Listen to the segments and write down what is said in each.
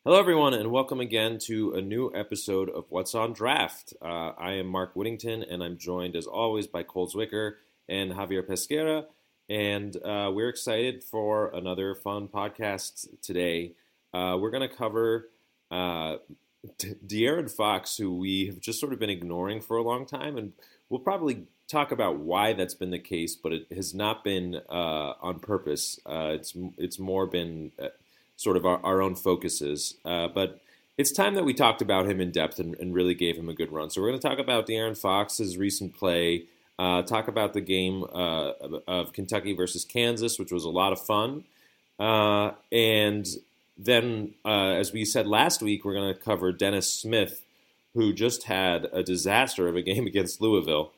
Hello, everyone, and welcome again to a new episode of What's on Draft. I am Mark Whittington, and I'm joined, as always, by Cole Zwicker and Javier Pesquera. And we're excited for another fun podcast today. We're going to cover De'Aaron Fox, who we have just sort of been ignoring for a long time, and we'll probably talk about why that's been the case, but it has not been on purpose. It's more been sort of our own focuses. But it's time that we talked about him in depth and really gave him a good run. So we're going to talk about De'Aaron Fox's recent play, talk about the game of Kentucky versus Kansas, which was a lot of fun. And then, as we said last week, we're going to cover Dennis Smith, who just had a disaster of a game against Louisville.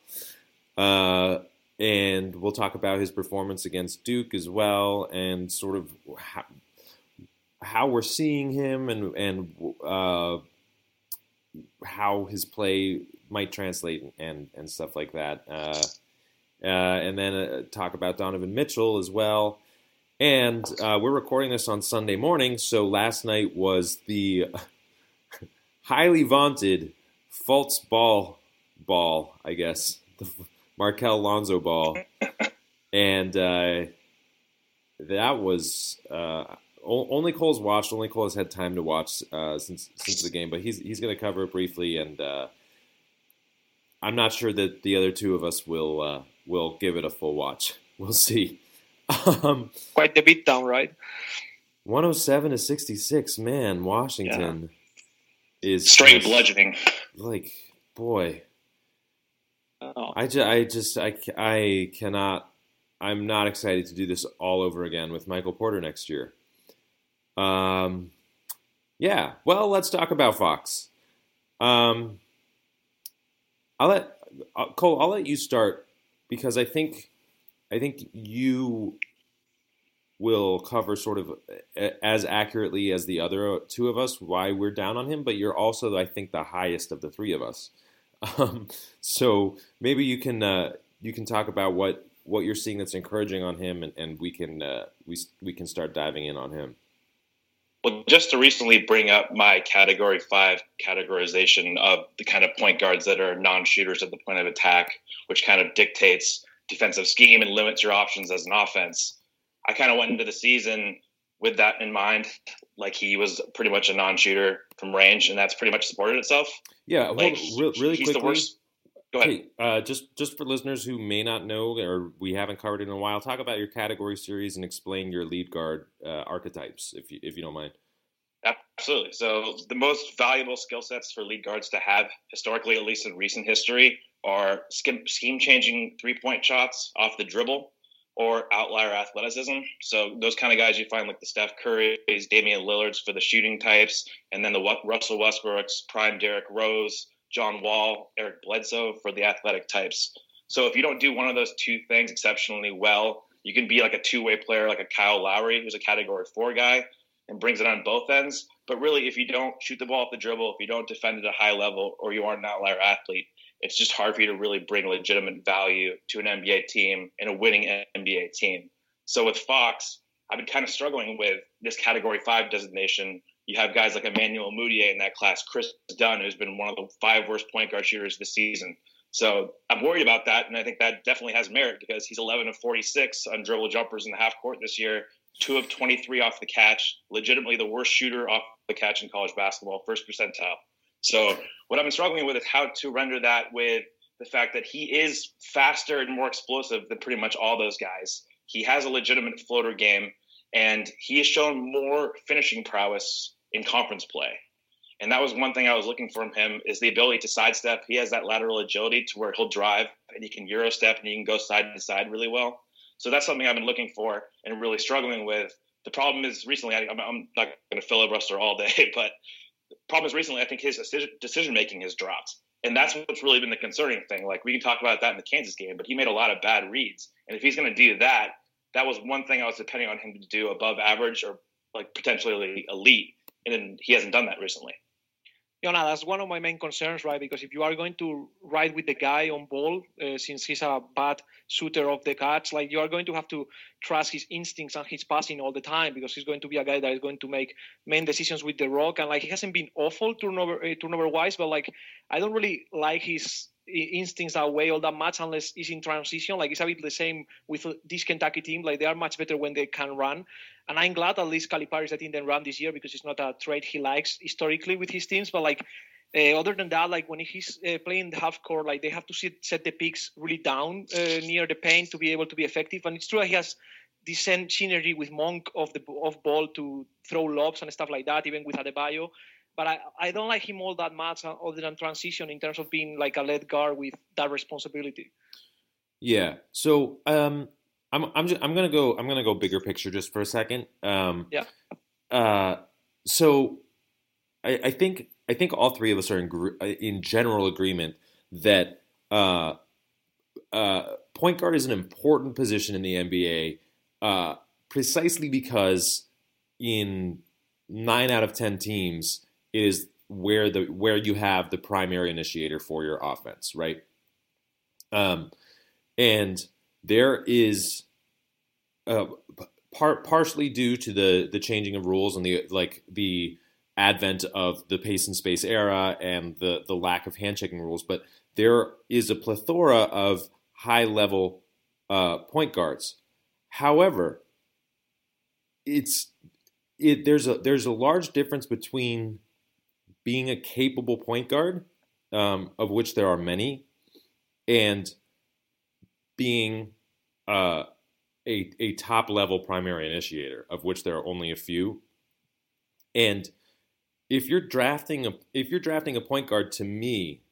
And we'll talk about his performance against Duke as well, and sort of how we're seeing him and how his play might translate and stuff like that. And then talk about Donovan Mitchell as well. And we're recording this on Sunday morning, so last night was the highly vaunted Fultz ball, I guess, the Markel Lonzo ball. And that was... only Cole's watched. Only Cole has had time to watch since the game, but he's going to cover it briefly, and I'm not sure that the other two of us will give it a full watch. We'll see. Quite the beatdown, right? 107-66, man. Washington is straight bludgeoning. Like, boy, Oh. I cannot. I'm not excited to do this all over again with Michael Porter next year. Yeah. Well, let's talk about Fox. Cole, I'll let you start because I think you will cover sort of as accurately as the other two of us why we're down on him, but you're also, I think, the highest of the three of us. So maybe you can talk about what you're seeing that's encouraging on him, and we can start diving in on him. Well, just to recently bring up my Category 5 categorization of the kind of point guards that are non-shooters at the point of attack, which kind of dictates defensive scheme and limits your options as an offense. I kind of went into the season with that in mind, like he was pretty much a non-shooter from range, and that's pretty much supported itself. Yeah, like, really he's quickly. The worst. Go ahead. Hey, just for listeners who may not know or we haven't covered it in a while, talk about your category series and explain your lead guard archetypes, if you don't mind. Absolutely. So the most valuable skill sets for lead guards to have, historically, at least in recent history, are scheme-changing three-point shots off the dribble or outlier athleticism. So those kind of guys you find like the Steph Currys, Damian Lillards for the shooting types, and then the Russell Westbrooks, prime Derrick Rose, John Wall, Eric Bledsoe for the athletic types. So if you don't do one of those two things exceptionally well, you can be like a two-way player like a Kyle Lowry, who's a Category 4 guy, and brings it on both ends. But really, if you don't shoot the ball off the dribble, if you don't defend at a high level, or you aren't an outlier athlete, it's just hard for you to really bring legitimate value to an NBA team and a winning NBA team. So with Fox, I've been kind of struggling with this Category 5 designation. You have guys like Emmanuel Mudiay in that class, Chris Dunn, who's been one of the 5 worst point guard shooters this season. So I'm worried about that, and I think that definitely has merit because he's 11 of 46 on dribble jumpers in the half court this year, 2 of 23 off the catch, legitimately the worst shooter off the catch in college basketball, first percentile. So what I've been struggling with is how to render that with the fact that he is faster and more explosive than pretty much all those guys. He has a legitimate floater game, and he has shown more finishing prowess in conference play. And that was one thing I was looking from him is the ability to sidestep. He has that lateral agility to where he'll drive and he can Euro step and he can go side to side really well. So that's something I've been looking for and really struggling with. The problem is recently, I'm not going to filibuster all day, but the problem is recently I think his decision-making has dropped. And that's what's really been the concerning thing. Like we can talk about that in the Kansas game, but he made a lot of bad reads. And if he's going to do that, that was one thing I was depending on him to do above average or like potentially elite. And he hasn't done that recently. That's one of my main concerns, right? Because if you are going to ride with the guy on ball, since he's a bad shooter of the catch, like you are going to have to trust his instincts and his passing all the time, because he's going to be a guy that is going to make main decisions with the rock. And like he hasn't been awful turnover wise, but like I don't really like his instincts away all that much unless he's in transition. Like it's a bit the same with this Kentucky team. Like they are much better when they can run. And I'm glad at least Calipari is letting them run this year, because it's not a trait he likes historically with his teams. But like other than that, like when he's playing the half court, like they have to set the picks really down near the paint to be able to be effective. And it's true that he has this synergy with Monk off ball to throw lobs and stuff like that, even with Adebayo. But I don't like him all that much other than transition in terms of being like a lead guard with that responsibility. Yeah. So I'm gonna go bigger picture just for a second. So I think all three of us are in general agreement that point guard is an important position in the NBA, precisely because in 9 out of 10 teams it is where you have the primary initiator for your offense, right? And there is partially due to the changing of rules and the advent of the pace and space era and the lack of handshaking rules, but there is a plethora of high level point guards. However, there's a large difference between being a capable point guard, of which there are many, and being a top level primary initiator, of which there are only a few. And if you're drafting a point guard, to me,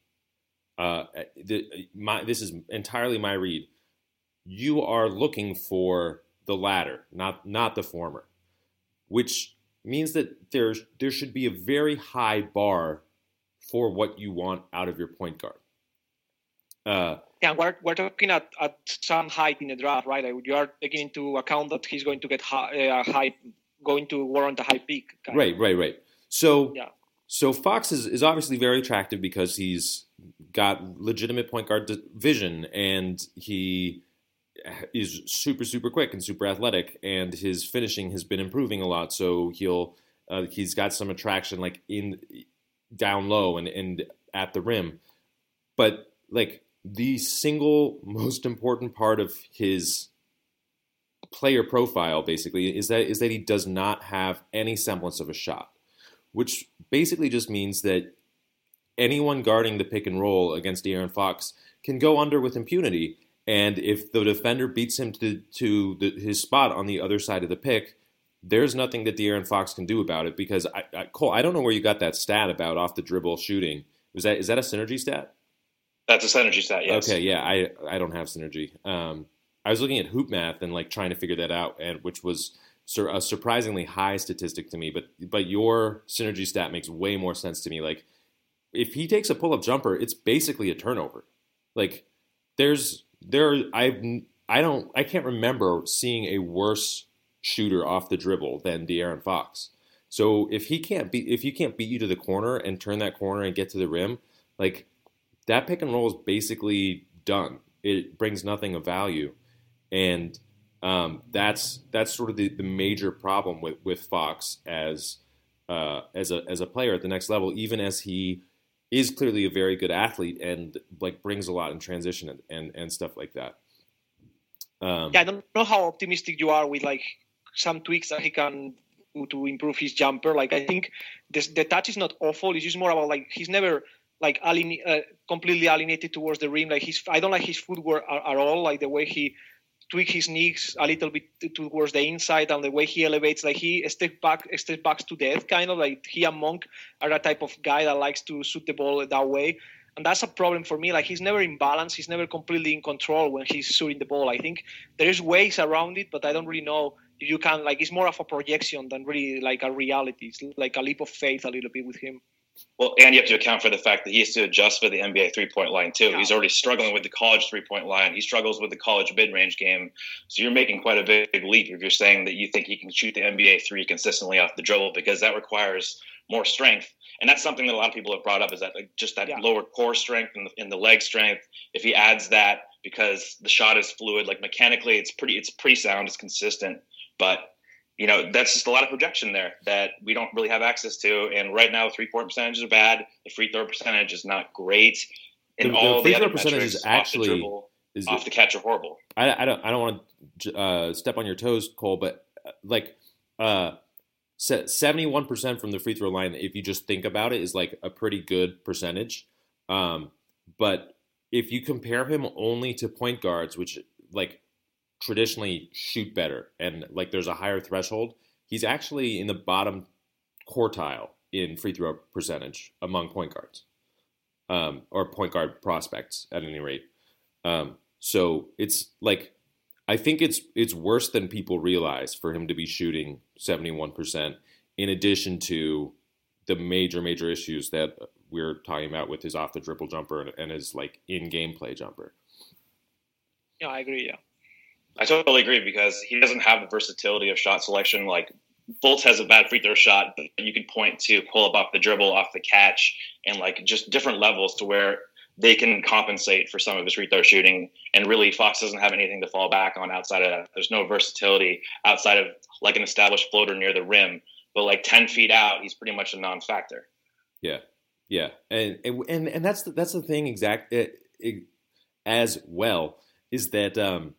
this is entirely my read. You are looking for the latter, not the former, which means that there should be a very high bar for what you want out of your point guard. Yeah, we're talking at some height in the draft, right? Like you are taking into account that he's going to get going to warrant a high peak. Right. So, yeah. So Fox is obviously very attractive because he's got legitimate point guard vision, and he is super, super quick and super athletic, and his finishing has been improving a lot. So he's got some attraction like in down low and at the rim. But like the single most important part of his player profile basically is that he does not have any semblance of a shot, which basically just means that anyone guarding the pick and roll against De'Aaron Fox can go under with impunity. And if the defender beats him to his spot on the other side of the pick, there's nothing that De'Aaron Fox can do about it. Because Cole, I don't know where you got that stat about off the dribble shooting. Is that a synergy stat? That's a synergy stat. Yes. Okay. Yeah. I don't have synergy. I was looking at Hoop Math and like trying to figure that out, and which was a surprisingly high statistic to me. But your synergy stat makes way more sense to me. Like if he takes a pull up jumper, it's basically a turnover. Like I can't remember seeing a worse shooter off the dribble than De'Aaron Fox. So if he can't beat you to the corner and turn that corner and get to the rim, like that pick and roll is basically done. It brings nothing of value, and that's sort of the major problem with Fox as a player at the next level, even as he is clearly a very good athlete and like brings a lot in transition and stuff like that. I don't know how optimistic you are with like some tweaks that he can do to improve his jumper. Like I think the touch is not awful. It's just more about like he's never like completely alienated towards the rim. Like I don't like his footwork at all. Like the way he tweak his knees a little bit towards the inside, and the way he elevates, like he steps back to death, kind of like he and Monk are that type of guy that likes to shoot the ball that way. And that's a problem for me. Like he's never in balance. He's never completely in control when he's shooting the ball. I think there's ways around it, but I don't really know if you can, like it's more of a projection than really like a reality. It's like a leap of faith a little bit with him. Well, and you have to account for the fact that he has to adjust for the NBA three-point line, too. Yeah. He's already struggling with the college three-point line. He struggles with the college mid-range game. So you're making quite a big leap if you're saying that you think he can shoot the NBA three consistently off the dribble, because that requires more strength. And that's something that a lot of people have brought up, is that just that lower core strength and the leg strength. If he adds that, because the shot is fluid, like mechanically, it's pretty sound, it's consistent. But that's just a lot of projection there that we don't really have access to. And right now, 3-point percentages are bad. The free throw percentage is not great. And all the other metrics, is actually off the dribble, off the catch, are horrible. I don't want to step on your toes, Cole, but 71% from the free throw line, if you just think about it, is like a pretty good percentage. But if you compare him only to point guards, which like traditionally shoot better and like there's a higher threshold, he's actually in the bottom quartile in free throw percentage among point guards, or point guard prospects at any rate. So it's like, I think it's worse than people realize for him to be shooting 71%, in addition to the major issues that we're talking about with his off the dribble jumper and his like in game play jumper. Yeah, I agree. Yeah, I totally agree, because he doesn't have the versatility of shot selection. Like Fultz has a bad free throw shot, but you can point to pull up off the dribble, off the catch, and like just different levels to where they can compensate for some of his free throw shooting. And really, Fox doesn't have anything to fall back on outside of that. There's no versatility outside of like an established floater near the rim, but like 10 feet out, he's pretty much a non-factor. Yeah, and that's the thing as well, is that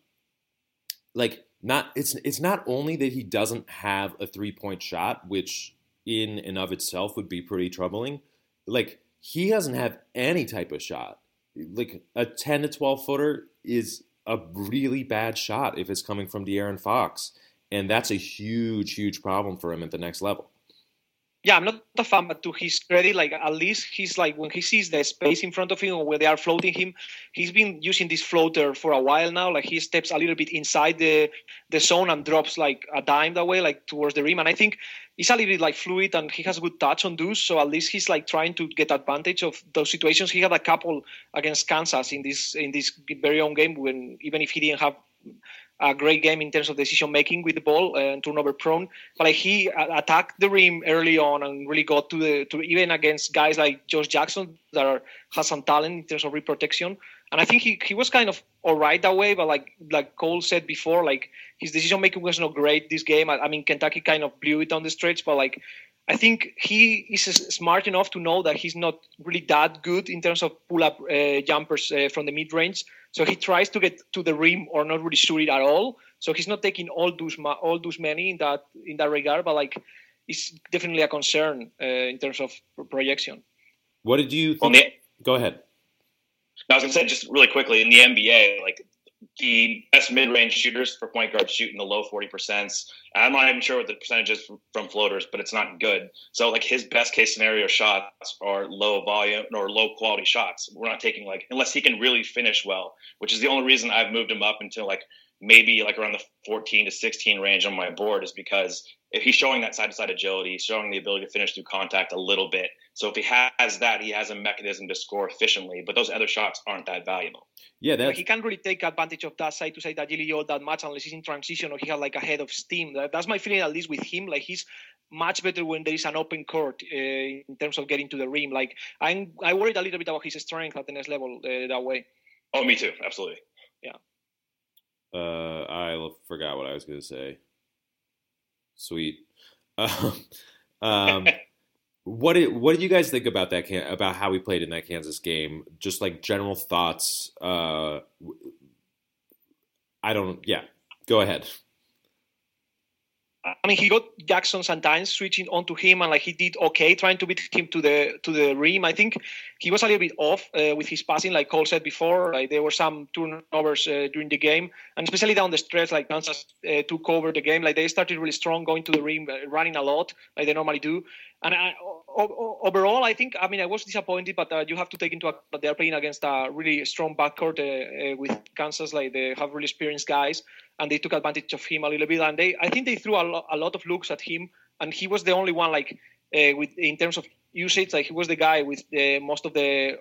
it's not only that he doesn't have a 3-point shot, which in and of itself would be pretty troubling. Like, he doesn't have any type of shot. Like a 10 to 12 footer is a really bad shot if it's coming from De'Aaron Fox, and that's a huge problem for him at the next level. Yeah, I'm not a fan, but to his credit, like at least he's like, when he sees the space in front of him or where they are floating him, he's been using this floater for a while now. Like he steps a little bit inside the zone and drops like a dime that way, like towards the rim. And I think he's a little bit like fluid and he has a good touch on those. So at least he's like trying to get advantage of those situations. He had a couple against Kansas in this very own game, when even if he didn't have a great game in terms of decision making with the ball and turnover prone, but like he attacked the rim early on and really got to even against guys like Josh Jackson that has some talent in terms of rim protection. And I think he was kind of all right that way, but like Cole said before, like his decision making was not great this game. I mean, Kentucky kind of blew it on the stretch, but like I think he is smart enough to know that he's not really that good in terms of pull-up jumpers from the mid-range. So he tries to get to the rim or not really shoot it at all. So he's not taking all those many in that regard, but like it's definitely a concern in terms of projection. What did you think? Go ahead. I was going to say just really quickly, in the NBA, like the best mid-range shooters for point guards shoot in the low 40%. I'm not even sure what the percentage is from floaters, but it's not good. So like his best case scenario shots are low volume or low quality shots. We're not taking unless he can really finish well, which is the only reason I've moved him up into maybe around the 14 to 16 range on my board, is because if he's showing that side-to-side agility, he's showing the ability to finish through contact a little bit. So if he has that, he has a mechanism to score efficiently, but those other shots aren't that valuable. Yeah, he can't really take advantage of that side-to-side agility all that much unless he's in transition or he has like a head of steam. That's my feeling, at least with him. Like he's much better when there is an open court in terms of getting to the rim. Like I worried a little bit about his strength at the next level that way. Oh, me too. Absolutely. Yeah. I forgot what I was going to say. Sweet. What did you guys think about that? About how we played in that Kansas game? Just like general thoughts. Go ahead. I mean, he got Jackson sometimes switching onto him, and like he did okay, trying to beat him to the rim. I think he was a little bit off with his passing, like Cole said before. Like there were some turnovers during the game, and especially down the stretch, like Kansas took over the game. Like they started really strong, going to the rim, running a lot, like they normally do. And overall, I think, I mean, I was disappointed, but you have to take into account that they are playing against a really strong backcourt with Kansas. Like they have really experienced guys, and they took advantage of him a little bit. And I think they threw a lot of looks at him, and he was the only one, like in terms of usage, like he was the guy with most of the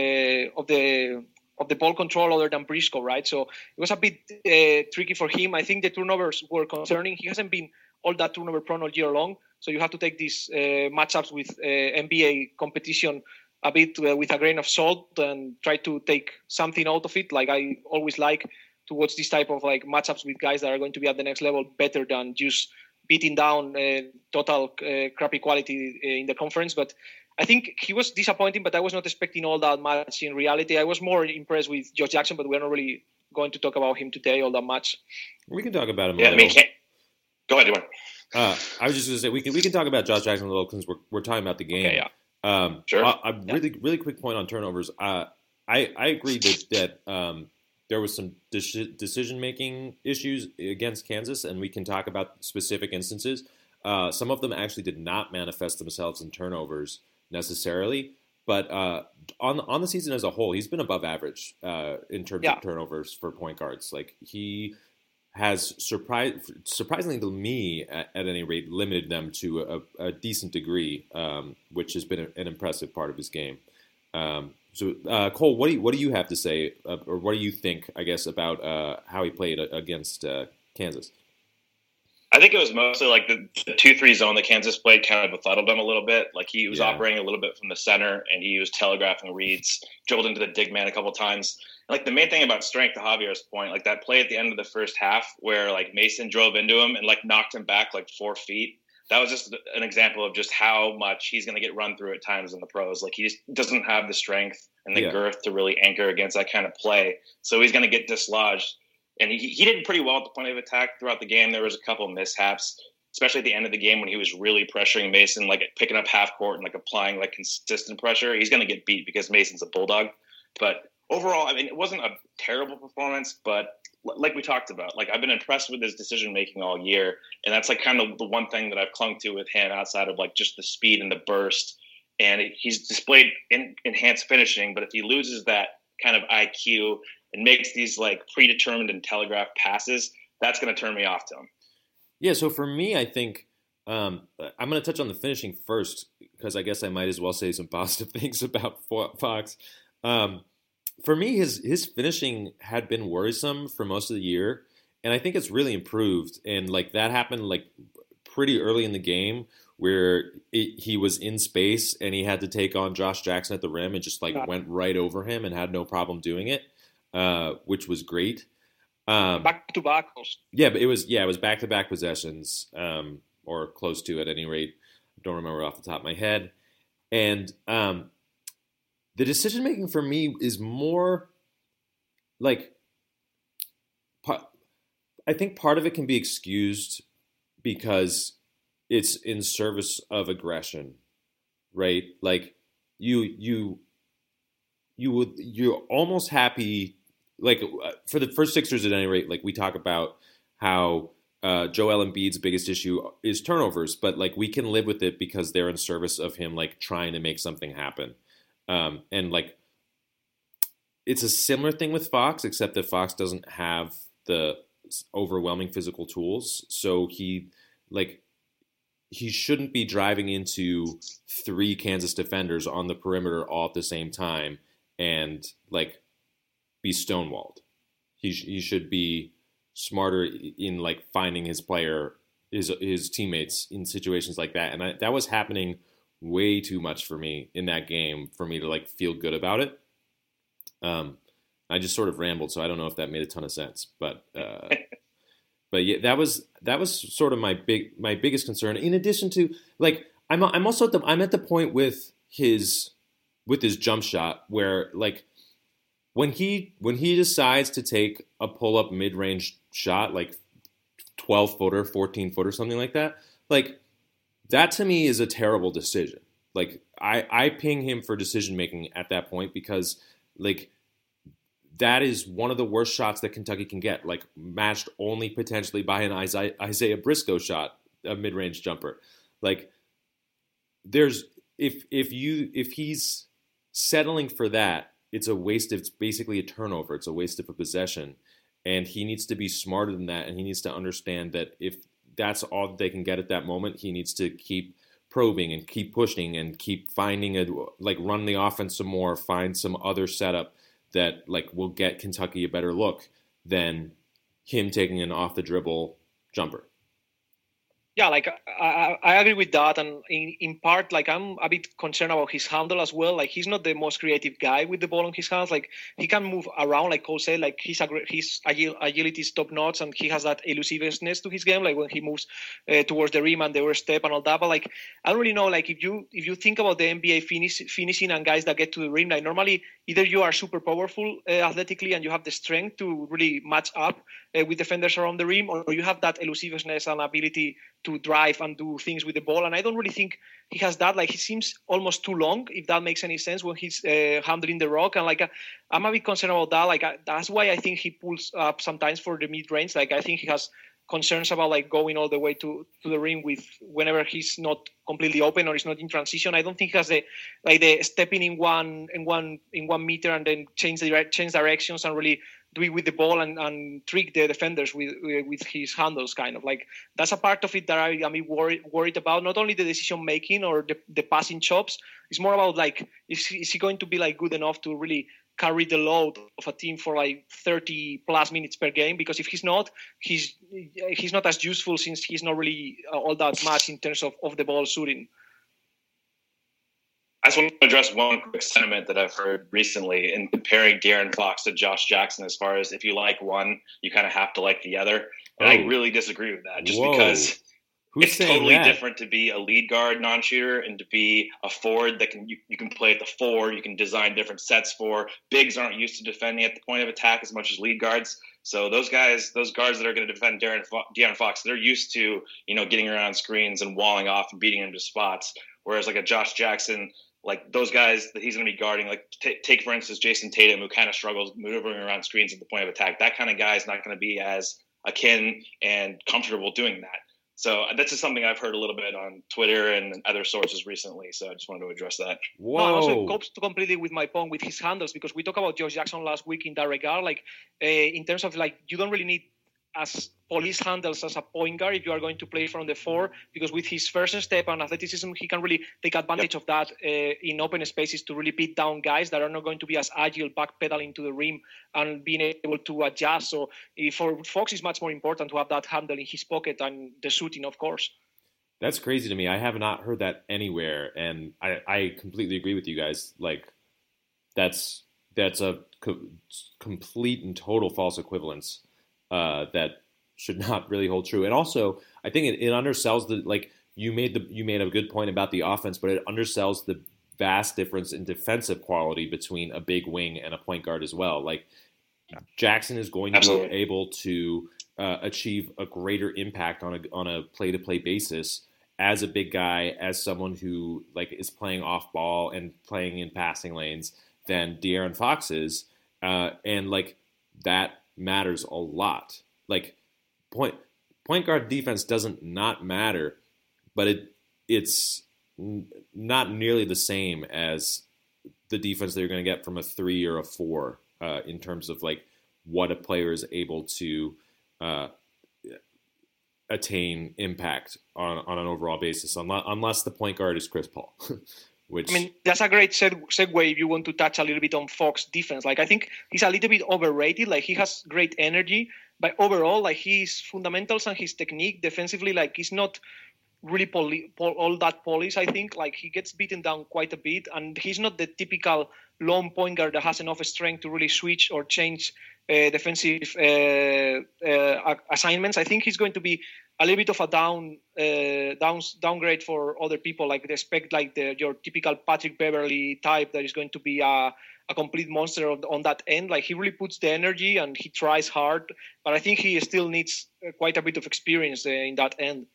ball control other than Briscoe, right? So it was a bit tricky for him. I think the turnovers were concerning. He hasn't been all that turnover prone all year long. So you have to take these matchups with NBA competition a bit with a grain of salt and try to take something out of it. Like I always like to watch this type of like matchups with guys that are going to be at the next level better than just beating down total crappy quality in the conference. But I think he was disappointing, but I was not expecting all that much in reality. I was more impressed with Josh Jackson, but we're not really going to talk about him today all that much. We can talk about him. Yeah, I mean, go ahead, I was just going to say we can talk about Josh Jackson a little because we're talking about the game. Okay, yeah. Sure. Really quick point on turnovers. I agree that there was some decision making issues against Kansas, and we can talk about specific instances. Some of them actually did not manifest themselves in turnovers necessarily, but on the season as a whole, he's been above average in terms of turnovers for point guards. Like he has surprisingly to me, at any rate, limited them to a decent degree, which has been an impressive part of his game. So, Cole, what do you have to say, or what do you think, I guess, about how he played against Kansas? I think it was mostly like the 2-3 zone that Kansas played kind of befuddled him a little bit. Like he was operating a little bit from the center, and he was telegraphing reads, drilled into the dig man a couple times. Like the main thing about strength, to Javier's point, like that play at the end of the first half where like Mason drove into him and like knocked him back like 4 feet. That was just an example of just how much he's going to get run through at times in the pros. Like he just doesn't have the strength and the girth to really anchor against that kind of play. So he's going to get dislodged. And he did pretty well at the point of attack throughout the game. There was a couple of mishaps, especially at the end of the game when he was really pressuring Mason, like picking up half court and like applying like consistent pressure. He's going to get beat because Mason's a bulldog. But overall, I mean, it wasn't a terrible performance, but like we talked about, like I've been impressed with his decision making all year, and that's like kind of the one thing that I've clung to with him outside of like just the speed and the burst. And he's displayed enhanced finishing, but if he loses that kind of IQ and makes these like predetermined and telegraphed passes, that's going to turn me off to him. Yeah. So for me, I think I'm going to touch on the finishing first because I guess I might as well say some positive things about Fox. For me, his finishing had been worrisome for most of the year, and I think it's really improved. And like that happened like pretty early in the game where he was in space and he had to take on Josh Jackson at the rim and just like went right over him and had no problem doing it, which was great. Back to back. Yeah, but it was back to back possessions, or close to at any rate. I don't remember off the top of my head, and the decision making for me is more like, I think part of it can be excused because it's in service of aggression, right? Like you're almost happy, like for the first Sixers at any rate, like we talk about how Joel Embiid's biggest issue is turnovers, but like we can live with it because they're in service of him like trying to make something happen. And like, it's a similar thing with Fox, except that Fox doesn't have the overwhelming physical tools. So he shouldn't be driving into 3 Kansas defenders on the perimeter all at the same time and like be stonewalled. He should be smarter in like finding his teammates in situations like that. And that was happening way too much for me in that game for me to like feel good about it. I just sort of rambled, so I don't know if that made a ton of sense, but yeah, that was sort of my biggest concern. In addition to like, I'm at the point with his jump shot where like when he decides to take a pull up mid range shot like 12-footer, 14-footer, something like that, like. That to me is a terrible decision. Like I ping him for decision making at that point because like that is one of the worst shots that Kentucky can get, like matched only potentially by an Isaiah Briscoe shot, a mid-range jumper. Like there's if he's settling for that, it's basically a turnover. It's a waste of a possession. And he needs to be smarter than that, and he needs to understand that if that's all that they can get at that moment, he needs to keep probing and keep pushing and keep finding run the offense some more, find some other setup that like will get Kentucky a better look than him taking an off the dribble jumper. Yeah, like I agree with that, and in part, like I'm a bit concerned about his handle as well. Like he's not the most creative guy with the ball in his hands. Like he can move around, like Cole said. Like his agility is top notch, and he has that elusiveness to his game. Like when he moves towards the rim and the overstep and all that. But like I don't really know. Like if you think about the NBA finishing and guys that get to the rim, like normally either you are super powerful athletically and you have the strength to really match up with defenders around the rim, or you have that elusiveness and ability to drive and do things with the ball. And I don't really think he has that. Like he seems almost too long, if that makes any sense, when he's handling the rock. And like I'm a bit concerned about that. Like that's why I think he pulls up sometimes for the mid range. Like I think he has concerns about like going all the way to the rim with whenever he's not completely open or he's not in transition. I don't think he has the stepping in one meter and then change directions and really do it with the ball and trick the defenders with his handles, kind of. Like that's a part of it that I'm worried about. Not only the decision making or the passing chops, it's more about like is he going to be like good enough to really carry the load of a team for like 30 plus minutes per game? Because if he's not as useful, since he's not really all that much in terms of the ball shooting. I just want to address one quick sentiment that I've heard recently in comparing De'Aaron Fox to Josh Jackson, as far as if you like one, you kind of have to like the other. And I really disagree with that, just because it's totally different to be a lead guard non-shooter and to be a forward that you can play at the four, you can design different sets for. Bigs aren't used to defending at the point of attack as much as lead guards. So those guards that are going to defend De'Aaron Fox, they're used to, getting around screens and walling off and beating into spots. Whereas like a Josh Jackson, like those guys that he's going to be guarding, like take for instance Jason Tatum, who kind of struggles maneuvering around screens at the point of attack. That kind of guy is not going to be as akin and comfortable doing that. So that's just something I've heard a little bit on Twitter and other sources recently. So I just wanted to address that. Whoa. No, also goes completely with my point with his handles, because we talked about Josh Jackson last week in that regard. Like in terms of like, you don't really need as police handles as a point guard if you are going to play from the four, because with his first step and athleticism, he can really take advantage of that in open spaces to really beat down guys that are not going to be as agile backpedaling to the rim and being able to adjust. So for Fox, it's much more important to have that handle in his pocket and the shooting, of course. That's crazy to me. I have not heard that anywhere, and I completely agree with you guys. Like, that's a complete and total false equivalence that should not really hold true. And also, I think it undersells the, like, you made a good point about the offense, but it undersells the vast difference in defensive quality between a big wing and a point guard as well. Like, Jackson is going to be able to achieve a greater impact on a play-to-play basis as a big guy, as someone who like is playing off ball and playing in passing lanes than De'Aaron Fox is, and like that matters a lot. Like point guard defense doesn't not matter, but it's not nearly the same as the defense that you're going to get from a 3 or a 4 in terms of like what a player is able to attain impact on an overall basis, unless the point guard is Chris Paul. Which, I mean, that's a great segue if you want to touch a little bit on Fox defense. Like, I think he's a little bit overrated. Like, he has great energy, but overall, like, his fundamentals and his technique defensively, like, he's not really all that polished, I think. Like, he gets beaten down quite a bit, and he's not the typical lone point guard that has enough strength to really switch or change defensive assignments. I think he's going to be a little bit of a downgrade for other people. Like, they expect like your typical Patrick Beverley type that is going to be a complete monster on that end. Like, he really puts the energy and he tries hard, but I think he still needs quite a bit of experience in that end.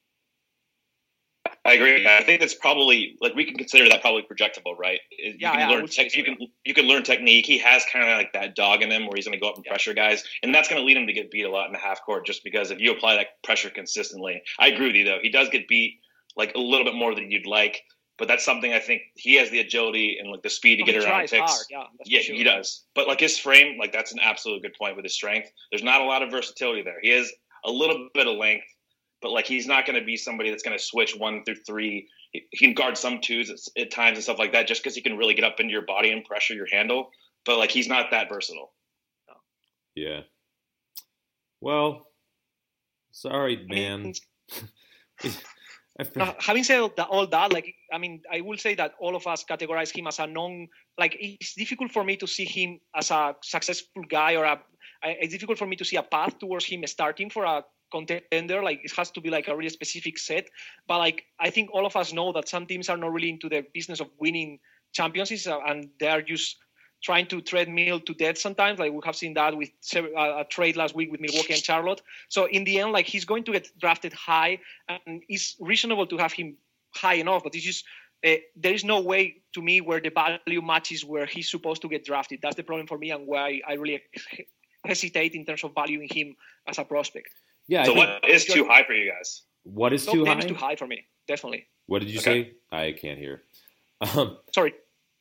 I agree. I think that's probably, like, we can consider that probably projectable, right? You can learn technique. He has kind of like that dog in him where he's going to go up and pressure guys, and that's going to lead him to get beat a lot in the half court, just because if you apply that pressure consistently. I agree with you, though. He does get beat like a little bit more than you'd like, but that's something I think he has the agility and like the speed to get around picks. Hard. Yeah, sure. He does. But like his frame, like that's an absolute good point with his strength. There's not a lot of versatility there. He has a little bit of length, but like he's not going to be somebody that's going to switch 1 through 3. He can guard some 2s at times and stuff like that, just because he can really get up into your body and pressure your handle. But like he's not that versatile. No. Yeah. Well, sorry, man. Having said all that, like, I mean, I will say that all of us categorize him as a like, it's difficult for me to see him as a successful guy, or it's difficult for me to see a path towards him starting for a contender. Like, it has to be like a really specific set. But like, I think all of us know that some teams are not really into the business of winning championships, and they are just trying to treadmill to death sometimes. Like, we have seen that with a trade last week with Milwaukee and Charlotte. So in the end, like, he's going to get drafted high, and it's reasonable to have him high enough, but it's just there is no way to me where the value matches where he's supposed to get drafted. That's the problem for me, and why I really hesitate in terms of valuing him as a prospect. Yeah. So what is too high for you guys? What is too high? Is too high for me, definitely. What did you say? I can't hear. Sorry.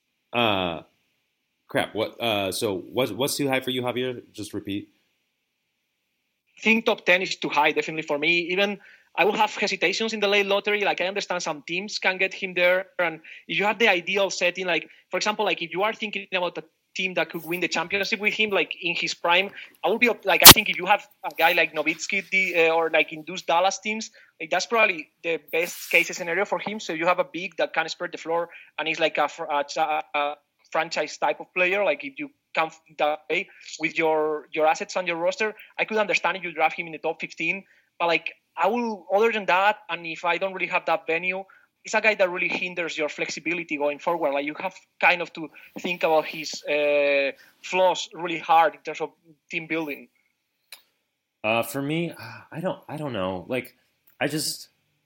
Crap. What? So what's too high for you, Javier? Just repeat. I think top 10 is too high, definitely for me. Even I will have hesitations in the late lottery. Like, I understand some teams can get him there, and if you have the ideal setting, like, for example, like, if you are thinking about a team that could win the championship with him, like, in his prime, I will be like, I think if you have a guy like Nowitzki or like in those Dallas teams, like, that's probably the best case scenario for him. So you have a big that can spread the floor, and he's like a franchise type of player. Like, if you come that way with your assets on your roster, I could understand if you draft him in the top 15. But like, I will, other than that, and if I don't really have that venue, it's a guy that really hinders your flexibility going forward. Like, you have kind of to think about his flaws really hard in terms of team building. For me, I don't know. Like, I just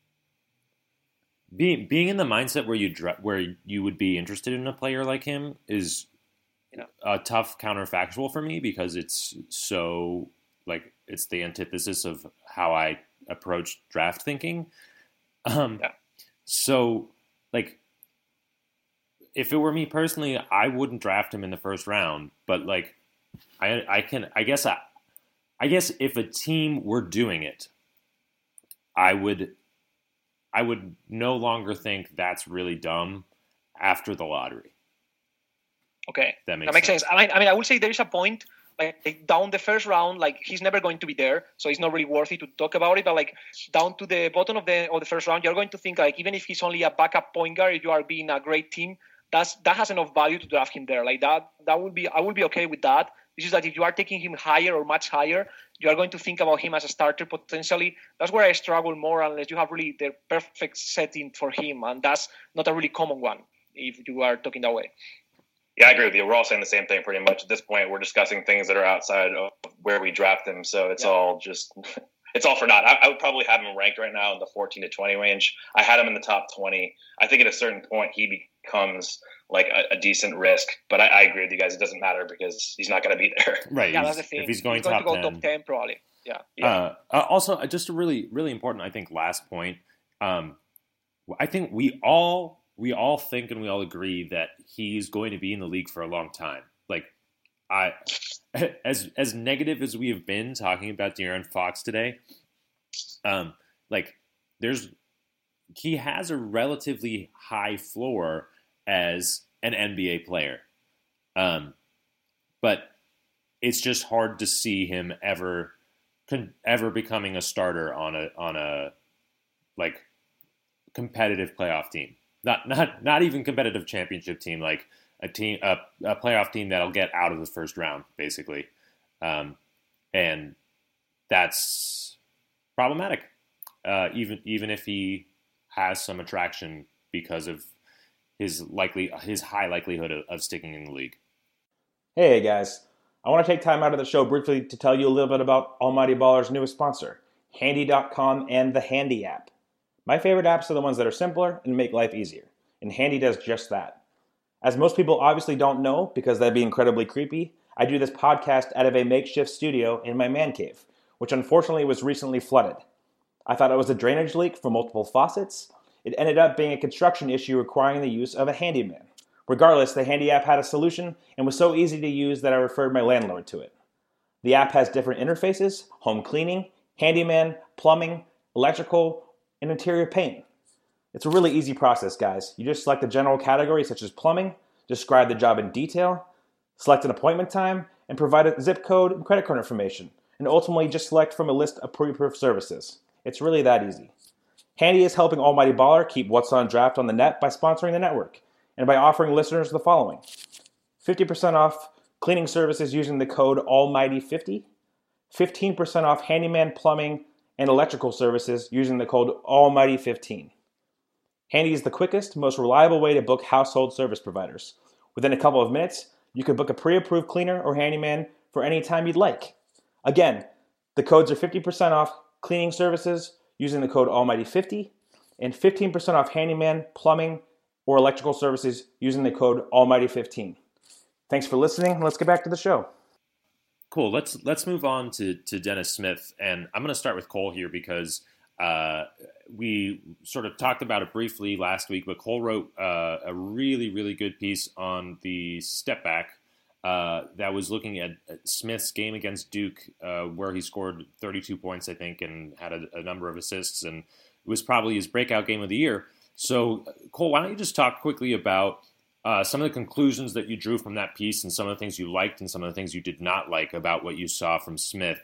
being in the mindset where you would be interested in a player like him is a tough counterfactual for me, because it's so, like, it's the antithesis of how I approach draft thinking. So, like, if it were me personally, I wouldn't draft him in the first round. But like, I guess if a team were doing it, I would no longer think that's really dumb after the lottery. Okay, that makes sense. I mean, I would say there is a point, like, down the first round, like, he's never going to be there, so it's not really worthy to talk about it. But like, down to the bottom of the first round, you're going to think, like, even if he's only a backup point guard, if you are being a great team, that has enough value to draft him there. Like, I will be okay with that. It's just that if you are taking him higher or much higher, you are going to think about him as a starter potentially. That's where I struggle more, unless you have really the perfect setting for him, and that's not a really common one if you are talking that way. Yeah, I agree with you. We're all saying the same thing pretty much. At this point, we're discussing things that are outside of where we draft them, so it's all just it's all for naught. I would probably have him ranked right now in the 14 to 20 range. I had him in the top 20. I think at a certain point he becomes like a decent risk, but I agree with you guys. It doesn't matter because he's not going to be there. Right. Yeah, that's the thing. If he's going to go 10. top 10, probably. Yeah. Also, just a really, really important, I think, last point. I think we all think and we all agree that he's going to be in the league for a long time. Like, as negative as we have been talking about De'Aaron Fox today, he has a relatively high floor as an NBA player. But it's just hard to see him ever becoming a starter on a like competitive playoff team. Not even competitive championship team, like a playoff team that'll get out of the first round, basically. And that's problematic. Even if he has some attraction because of his high likelihood of sticking in the league. Hey guys, I want to take time out of the show briefly to tell you a little bit about Almighty Baller's newest sponsor, Handy.com and the Handy app. My favorite apps are the ones that are simpler and make life easier, and Handy does just that. As most people obviously don't know, because that'd be incredibly creepy, I do this podcast out of a makeshift studio in my man cave, which unfortunately was recently flooded. I thought it was a drainage leak from multiple faucets. It ended up being a construction issue requiring the use of a handyman. Regardless, the Handy app had a solution and was so easy to use that I referred my landlord to it. The app has different interfaces: home cleaning, handyman, plumbing, electrical, and interior paint. It's a really easy process, guys. You just select a general category such as plumbing, describe the job in detail, select an appointment time, and provide a zip code and credit card information, and ultimately just select from a list of pre-approved services. It's really that easy. Handy is helping Almighty Baller keep What's on Draft on the net by sponsoring the network and by offering listeners the following: 50% off cleaning services using the code Almighty50, 15% off handyman plumbing and electrical services using the code Almighty15. Handy is the quickest, most reliable way to book household service providers. Within a couple of minutes, you can book a pre-approved cleaner or handyman for any time you'd like. Again, the codes are 50% off cleaning services using the code Almighty50 and 15% off handyman, plumbing, or electrical services using the code Almighty15. Thanks for listening. Let's get back to the show. Cool. Let's move on to Dennis Smith, and I'm going to start with Cole here because we sort of talked about it briefly last week, but Cole wrote a really, really good piece on the step back that was looking at Smith's game against Duke, where he scored 32 points, I think, and had a number of assists, and it was probably his breakout game of the year. So, Cole, why don't you just talk quickly about some of the conclusions that you drew from that piece and some of the things you liked and some of the things you did not like about what you saw from Smith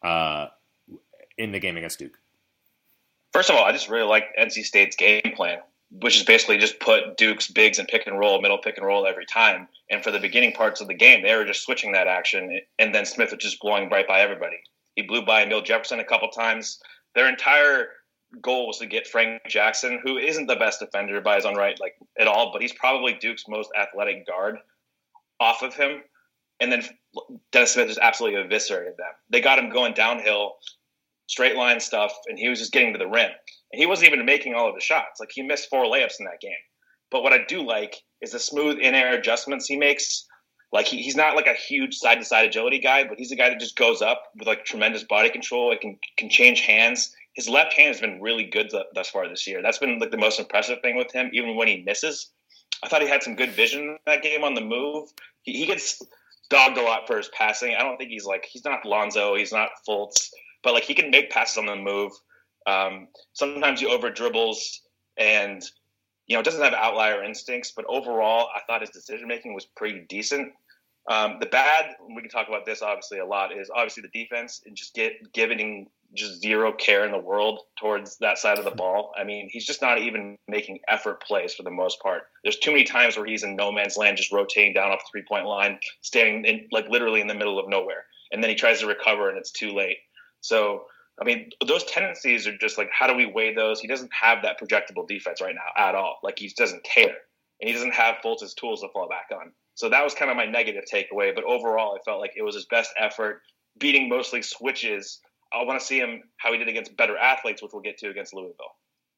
in the game against Duke? First of all, I just really like NC State's game plan, which is basically just put Duke's bigs in pick and roll, middle pick and roll every time. And for the beginning parts of the game, they were just switching that action, and then Smith was just blowing right by everybody. He blew by Emil Jefferson a couple times. Their entire goal was to get Frank Jackson, who isn't the best defender by his own right, like at all, but he's probably Duke's most athletic guard, off of him. And then Dennis Smith just absolutely eviscerated them. They got him going downhill, straight line stuff, and he was just getting to the rim. And he wasn't even making all of the shots. Like, he missed 4 layups in that game. But what I do like is the smooth in-air adjustments he makes. Like, he's not like a huge side-to-side agility guy, but he's a guy that just goes up with like tremendous body control. It can change hands. His left hand has been really good thus far this year. That's been like the most impressive thing with him, even when he misses. I thought he had some good vision in that game on the move. He gets dogged a lot for his passing. I don't think he's not Lonzo. He's not Fultz. But like, he can make passes on the move. Sometimes he over dribbles and, doesn't have outlier instincts. But overall, I thought his decision making was pretty decent. The bad, we can talk about this obviously a lot, is obviously the defense and just giving just zero care in the world towards that side of the ball. I mean, he's just not even making effort plays for the most part. There's too many times where he's in no man's land, just rotating down off the 3-point line, standing in, like, literally in the middle of nowhere. And then he tries to recover and it's too late. So, I mean, those tendencies are just like, how do we weigh those? He doesn't have that projectable defense right now at all. Like, he doesn't care. And he doesn't have Fultz's tools to fall back on. So that was kind of my negative takeaway. But overall, I felt like it was his best effort, beating mostly switches. I want to see him how he did against better athletes, which we'll get to against Louisville.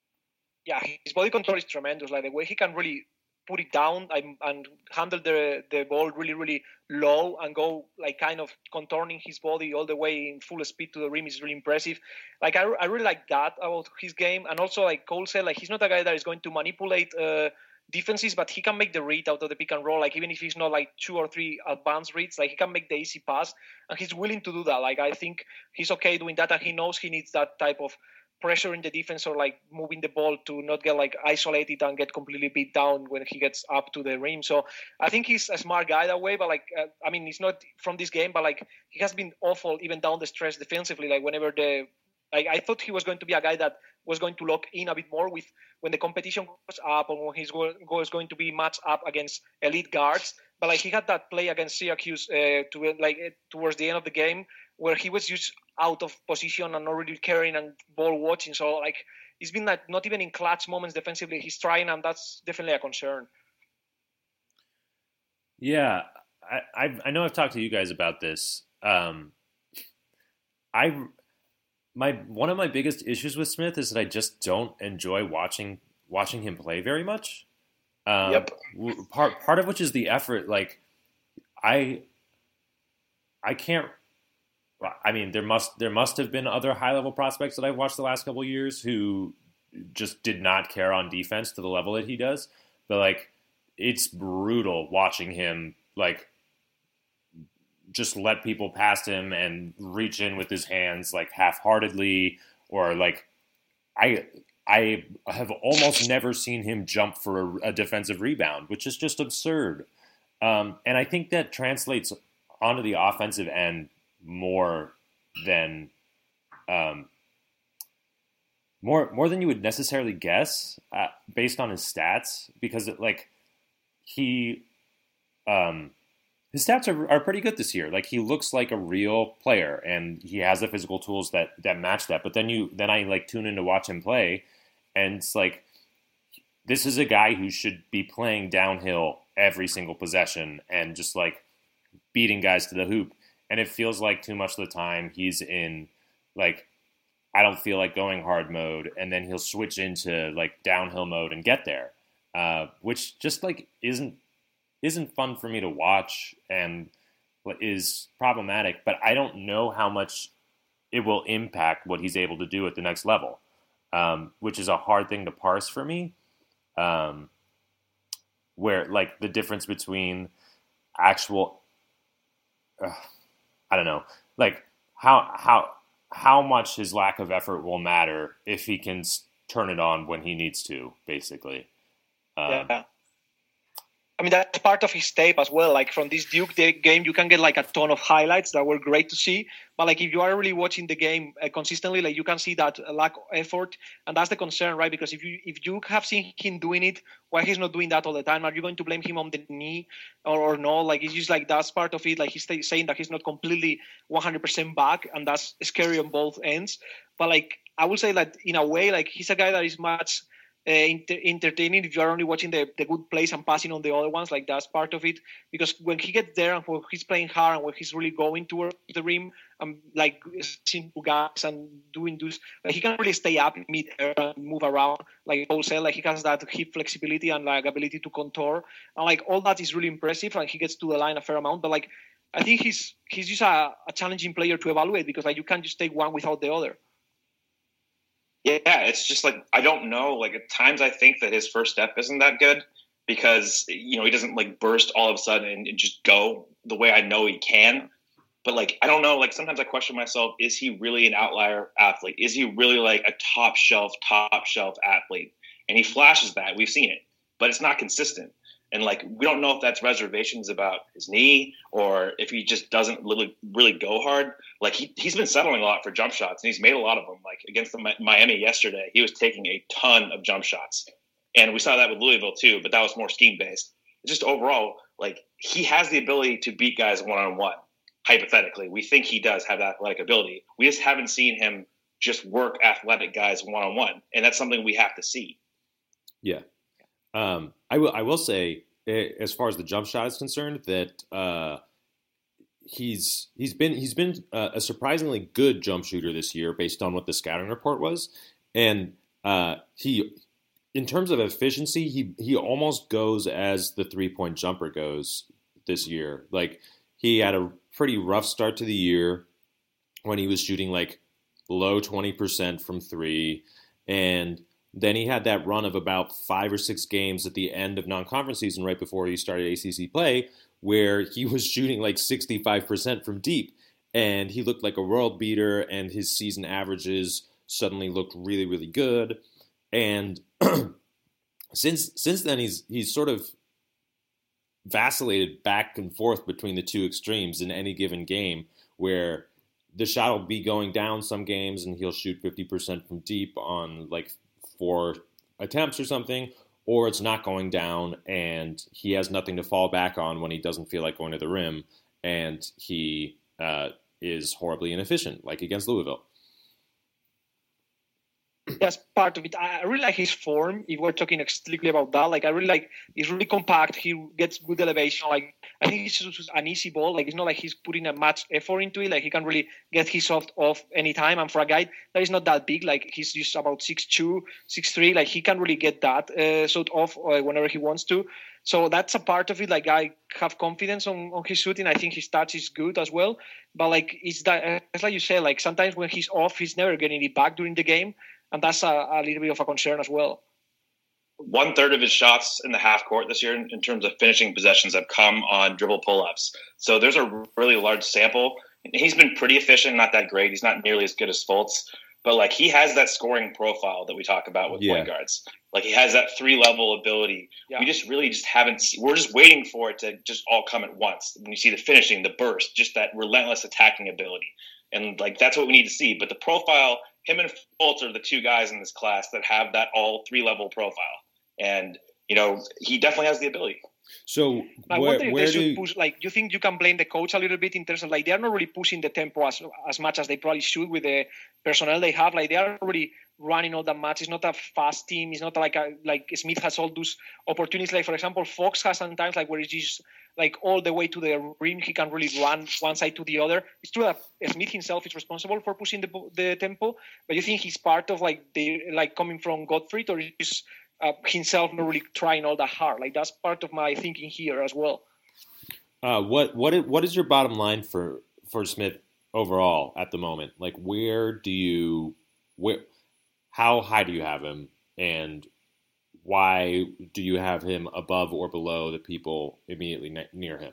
Yeah, his body control is tremendous. Like, the way he can really put it down and handle the ball really, really low and go like kind of contorting his body all the way in full speed to the rim is really impressive. Like, I really like that about his game. And also, like Cole said, like, he's not a guy that is going to manipulate defenses, but he can make the read out of the pick and roll. Like, even if he's not like 2 or 3 advanced reads, like, he can make the easy pass, and he's willing to do that. Like, I think he's okay doing that, and he knows he needs that type of pressure in the defense or like moving the ball to not get like isolated and get completely beat down when he gets up to the rim. So I think he's a smart guy that way, but like, I mean, he's not from this game, but like, he has been awful even down the stretch defensively. Like, whenever I thought he was going to be a guy that was going to lock in a bit more with when the competition was up and when he's going to be matched up against elite guards. But like, he had that play against Syracuse towards the end of the game where he was just out of position and not really caring and ball watching. So like, he's been like not even in clutch moments defensively. He's trying, and that's definitely a concern. Yeah, I know I've talked to you guys about this. One of my biggest issues with Smith is that I just don't enjoy watching him play very much. Yep. Part of which is the effort. Like, I can't. I mean, there must have been other high level prospects that I've watched the last couple of years who just did not care on defense to the level that he does. But like, it's brutal watching him like just let people past him and reach in with his hands like half-heartedly, or like I have almost never seen him jump for a defensive rebound, which is just absurd. And I think that translates onto the offensive end more than more than you would necessarily guess based on his stats, because he his stats are pretty good this year. Like, he looks like a real player, and he has the physical tools that match that. But then I tune in to watch him play, and it's like, this is a guy who should be playing downhill every single possession and just like beating guys to the hoop. And it feels like too much of the time he's in like, I don't feel like going hard mode, and then he'll switch into like downhill mode and get there, which just like isn't fun for me to watch and is problematic. But I don't know how much it will impact what he's able to do at the next level, which is a hard thing to parse for me. Where like the difference between actual, I don't know, like how much his lack of effort will matter if he can turn it on when he needs to, basically. Yeah. I mean, that's part of his tape as well. Like, from this Duke game, you can get like a ton of highlights that were great to see. But like, if you are really watching the game consistently, like, you can see that lack of effort, and that's the concern, right? Because if you have seen him doing it, why he's not doing that all the time? Are you going to blame him on the knee or no? Like, it's just like that's part of it. Like, he's saying that he's not completely 100% back, and that's scary on both ends. But like, I would say that in a way, like, he's a guy that is much entertaining if you are only watching the good plays and passing on the other ones. Like, that's part of it, because when he gets there and when he's playing hard and when he's really going towards the rim and like seeing guys and doing this, like, he can really stay up in mid-air and move around. Like Paul said, like, he has that hip flexibility and like ability to contour, and like all that is really impressive, and he gets to the line a fair amount. But like, I think he's just a challenging player to evaluate, because like, you can't just take one without the other. Yeah, it's just like, I don't know. Like, at times I think that his first step isn't that good, because, he doesn't like burst all of a sudden and just go the way I know he can. But like, I don't know. Like, sometimes I question myself, is he really an outlier athlete? Is he really like a top shelf athlete? And he flashes that. We've seen it, but it's not consistent. And like, we don't know if that's reservations about his knee or if he just doesn't really go hard. Like, he's been settling a lot for jump shots, and he's made a lot of them. Like, against Miami yesterday, he was taking a ton of jump shots. And we saw that with Louisville too, but that was more scheme based. Just overall, like, he has the ability to beat guys one-on-one. Hypothetically, we think he does have that athletic ability. We just haven't seen him just work athletic guys one-on-one. And that's something we have to see. Yeah. I will say, as far as the jump shot is concerned, that he's been a surprisingly good jump shooter this year based on what the scouting report was, and he, in terms of efficiency, he almost goes as the 3-point jumper goes this year. Like, he had a pretty rough start to the year when he was shooting like low 20% from three, and then he had that run of about 5 or 6 games at the end of non-conference season right before he started ACC play where he was shooting like 65% from deep. And he looked like a world beater, and his season averages suddenly looked really, really good. And since then, he's sort of vacillated back and forth between the two extremes in any given game, where the shot will be going down some games and he'll shoot 50% from deep on like 4 attempts or something, or it's not going down and he has nothing to fall back on when he doesn't feel like going to the rim, and he is horribly inefficient, like against Louisville. That's part of it. I really like his form. If we're talking strictly about that, like, I really like, he's really compact. He gets good elevation. Like, I think it's just an easy ball. Like, it's not like he's putting a much effort into it. Like, he can really get his soft off anytime. And for a guy that is not that big, like, he's just about 6'2", 6'3", like, he can really get that sort off whenever he wants to. So that's a part of it. Like, I have confidence on his shooting. I think his touch is good as well. But like, it's like you said, like, sometimes when he's off, he's never getting it back during the game. And that's a little bit of a concern as well. 1/3 of his shots in the half court this year in terms of finishing possessions have come on dribble pull-ups. So there's a really large sample. He's been pretty efficient, not that great. He's not nearly as good as Fultz. But like, he has that scoring profile that we talk about with point guards. Like, he has that 3-level ability. Yeah. We just haven't – we're just waiting for it to just all come at once. When you see the finishing, the burst, just that relentless attacking ability. And like, that's what we need to see. But the profile him and Fultz are the two guys in this class that have that all 3-level profile. And, he definitely has the ability. So I wonder if they should push. Like, you think you can blame the coach a little bit in terms of like they are not really pushing the tempo as much as they probably should with the personnel they have. Like they are already running all that much. It's not a fast team. It's not like Smith has all those opportunities. Like for example, Fox has sometimes like where he's just like all the way to the rim. He can really run one side to the other. It's true that Smith himself is responsible for pushing the tempo, but you think he's part of like coming from Gottfried, or is himself not really trying all that hard? Like that's part of my thinking here as well. What is your bottom line for Smith overall at the moment? Like how high do you have him, and why do you have him above or below the people immediately near him?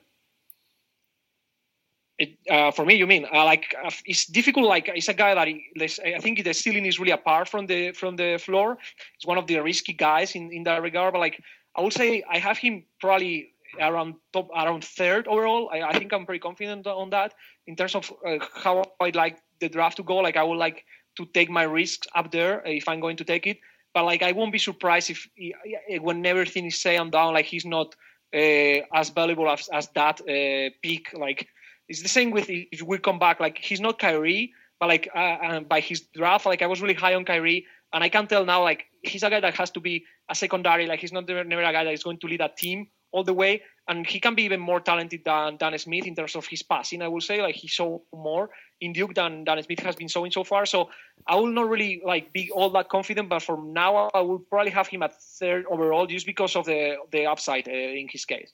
For me, you mean it's difficult. Like it's a guy that I think the ceiling is really apart from the floor. He's one of the risky guys in that regard. But like I would say, I have him probably around third overall. I think I'm pretty confident on that in terms of how I'd like the draft to go. Like I would like to take my risks up there if I'm going to take it. But like I won't be surprised if when everything is said and done, like he's not as valuable as that pick. Like. It's the same with if we come back. Like he's not Kyrie, but like by his draft, like I was really high on Kyrie, and I can tell now like he's a guy that has to be a secondary. Like he's never a guy that is going to lead a team all the way, and he can be even more talented than Smith in terms of his passing. I will say like he showed more in Duke than Smith has been showing so far. So I will not really like be all that confident, but for now I will probably have him at third overall just because of the upside in his case.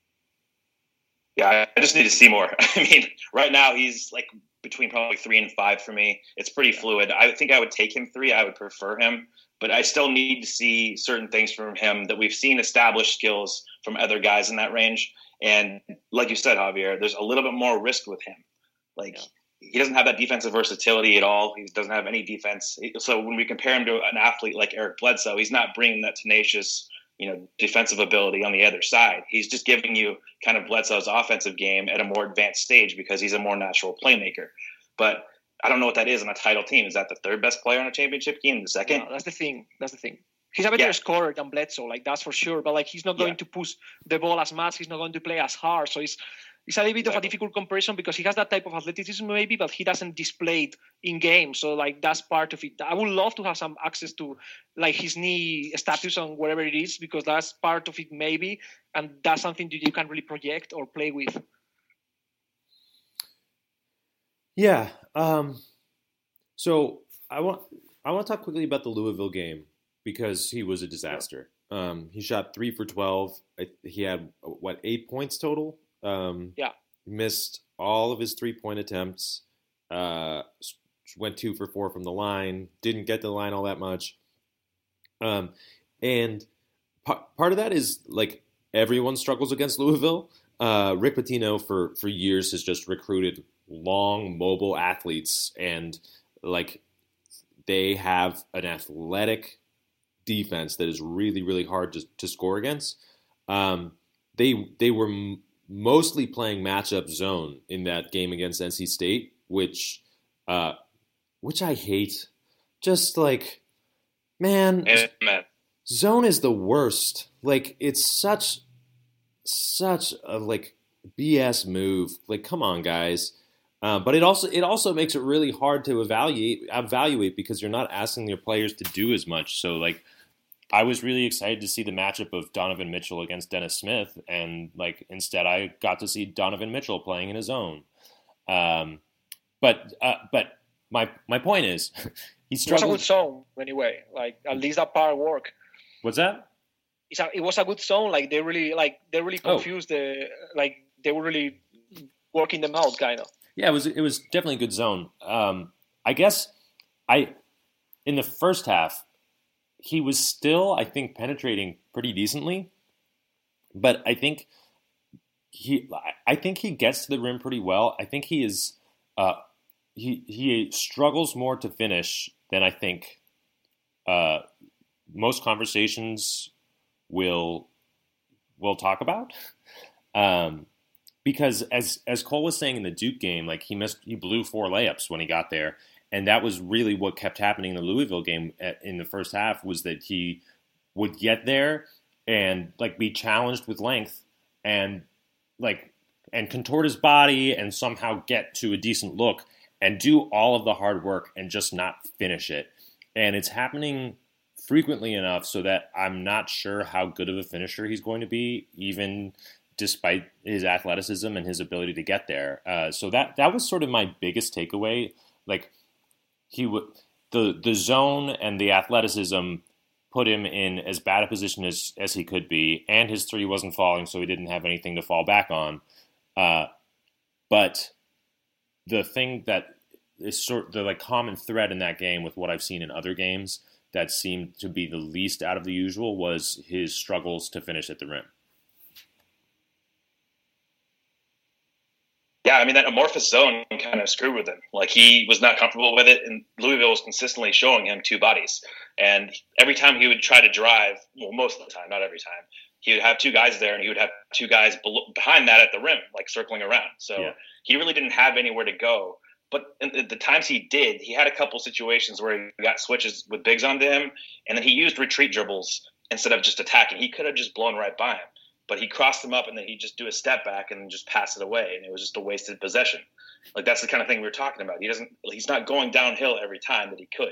Yeah, I just need to see more. I mean, right now he's like between probably 3 and 5 for me. It's pretty fluid. I think I would take him 3. I would prefer him, but I still need to see certain things from him that we've seen established skills from other guys in that range. And like you said, Javier, there's a little bit more risk with him. He doesn't have that defensive versatility at all. He doesn't have any defense. So when we compare him to an athlete like Eric Bledsoe, he's not bringing that tenacious defensive ability on the other side. He's just giving you kind of Bledsoe's offensive game at a more advanced stage because he's a more natural playmaker. But I don't know what that is on a title team. Is that the third best player on a championship team? The second? No, that's the thing. He's a better scorer than Bledsoe, like that's for sure. But like he's not going to push the ball as much. He's not going to play as hard. So it's a little bit of a difficult comparison because he has that type of athleticism maybe, but he doesn't display it in game. So like that's part of it. I would love to have some access to like his knee status on wherever it is because that's part of it maybe, and that's something that you can really project or play with. Yeah. So I want to talk quickly about the Louisville game because he was a disaster. He shot 3 for 12. He had 8 points total. He missed all of his 3-point attempts. Went 2 for 4 from the line. Didn't get to the line all that much. And part of that is like everyone struggles against Louisville. Rick Pitino for years has just recruited long, mobile athletes, and like they have an athletic defense that is really, really hard to score against. They were mostly playing matchup zone in that game against NC State, which I hate. Just like, man, zone is the worst. Like it's such a like BS move. Like, come on, guys. But it also makes it really hard to evaluate because you're not asking your players to do as much. So like, I was really excited to see the matchup of Donovan Mitchell against Dennis Smith, and like instead I got to see Donovan Mitchell playing in his own. But my point is, he struggled. It was a good zone anyway. Like at least that part worked. What's that? It was a good zone. Like they really confused they were really working them out, kind of. Yeah, it was definitely a good zone. I guess in the first half, he was still, I think, penetrating pretty decently, but I think he gets to the rim pretty well. I think he is he struggles more to finish than I think most conversations will talk about. Because as Cole was saying in the Duke game, like he blew 4 layups when he got there, And that was really what kept happening in the Louisville game in the first half, was that he would get there and like be challenged with length and contort his body and somehow get to a decent look and do all of the hard work and just not finish it. And it's happening frequently enough so that I'm not sure how good of a finisher he's going to be, even despite his athleticism and his ability to get there. So that was sort of my biggest takeaway. Like the zone and the athleticism put him in as bad a position as he could be, and his three wasn't falling, so he didn't have anything to fall back on. But the thing that is sort of the like common thread in that game with what I've seen in other games that seemed to be the least out of the usual was his struggles to finish at the rim. Yeah, I mean, that amorphous zone kind of screwed with him. Like, he was not comfortable with it, and Louisville was consistently showing him two bodies. And every time he would try to drive, well, most of the time, not every time, he would have two guys there, and he would have two guys behind that at the rim, like circling around. So he really didn't have anywhere to go. But in the times he did, he had a couple situations where he got switches with bigs onto him, and then he used retreat dribbles instead of just attacking. He could have just blown right by him. But he crossed them up, and then he'd just do a step back and just pass it away, and it was just a wasted possession. Like, that's the kind of thing we were talking about. He's not going downhill every time that he could.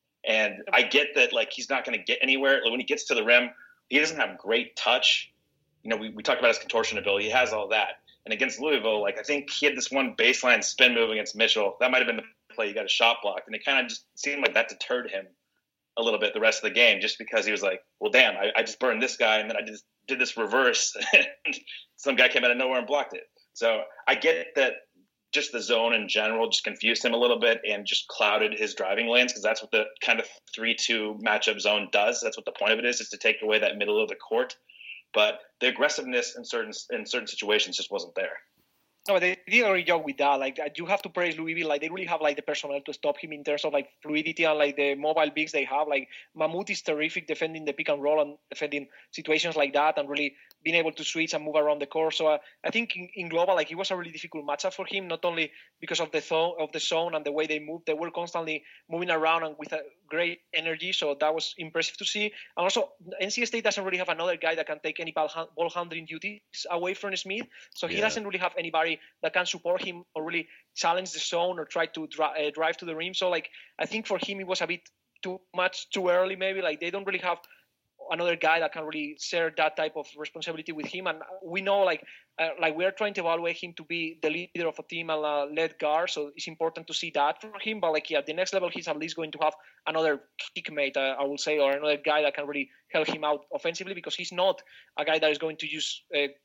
And I get that, like, he's not going to get anywhere. Like, when he gets to the rim, he doesn't have great touch. You know, we talked about his contortion ability. He has all that. And against Louisville, like, I think he had this one baseline spin move against Mitchell. That might have been the play he got a shot blocked, and it kind of just seemed like that deterred him a little bit the rest of the game, just because he was like, well, damn, I just burned this guy, and then I did this reverse, and some guy came out of nowhere and blocked it. So I get that just the zone in general just confused him a little bit and just clouded his driving lanes, because that's what the kind of 3-2 matchup zone does. That's what the point of it is to take away that middle of the court. But the aggressiveness in certain situations just wasn't there. No, they did a great job with that. Like, you have to praise Louisville. Like, they really have like the personnel to stop him in terms of like fluidity and like the mobile bigs they have. Like, Mahmoud is terrific defending the pick and roll and defending situations like that, and really being able to switch and move around the court. So I think in global, like, it was a really difficult matchup for him, not only because of the zone and the way they moved. They were constantly moving around and with a great energy. So that was impressive to see. And also, NC State doesn't really have another guy that can take any ball handling duties away from Smith. So he doesn't really have anybody that can support him or really challenge the zone or try to drive to the rim. So, like, I think for him it was a bit too early maybe. Like, they don't really have another guy that can really share that type of responsibility with him. And we know, like we are trying to evaluate him to be the leader of a team and lead guard. So it's important to see that for him. But like, at the next level, he's at least going to have another kickmate, I will say, or another guy that can really help him out offensively, because he's not a guy that is going to use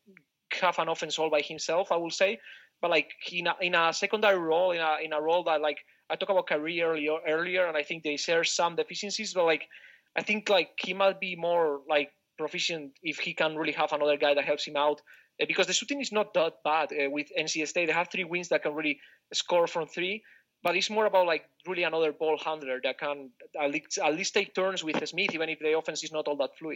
have an offense all by himself, I will say. But like, in a secondary role, in a role that, like, I talked about Kyrie earlier, and I think they share some deficiencies, but like, I think like he might be more like proficient if he can really have another guy that helps him out, because the shooting is not that bad with NC State. They have 3 wings that can really score from 3, but it's more about like really another ball handler that can at least take turns with Smith, even if the offense is not all that fluid.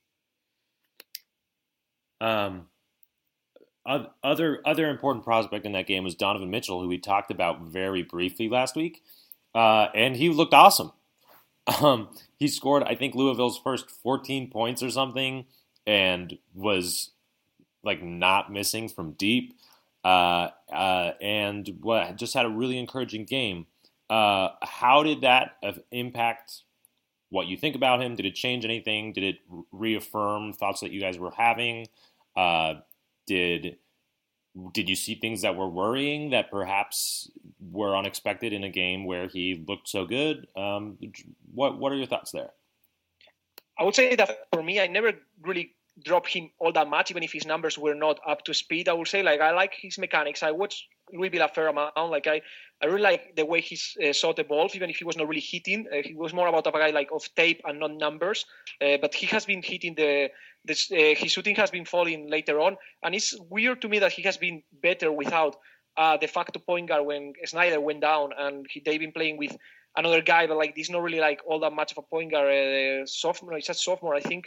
Other important prospect in that game was Donovan Mitchell, who we talked about very briefly last week, and he looked awesome. He scored, I think, Louisville's first 14 points or something, and was like not missing from deep, and just had a really encouraging game. How did that impact what you think about him? Did it change anything? Did it reaffirm thoughts that you guys were having? Did you see things that were worrying that perhaps were unexpected in a game where he looked so good? What are your thoughts there? I would say that for me, I never really dropped him all that much, even if his numbers were not up to speed. I would say, like, I like his mechanics. I watched Louisville a fair amount. Like, I really like the way he shot the ball, even if he was not really hitting. He was more about a guy like of tape and not numbers. But he has been hitting his shooting has been falling later on, and it's weird to me that he has been better without de facto point guard when Snyder went down, and they've been playing with another guy, but like, he's not really like all that much of a point guard. Sophomore, he's a sophomore, I think.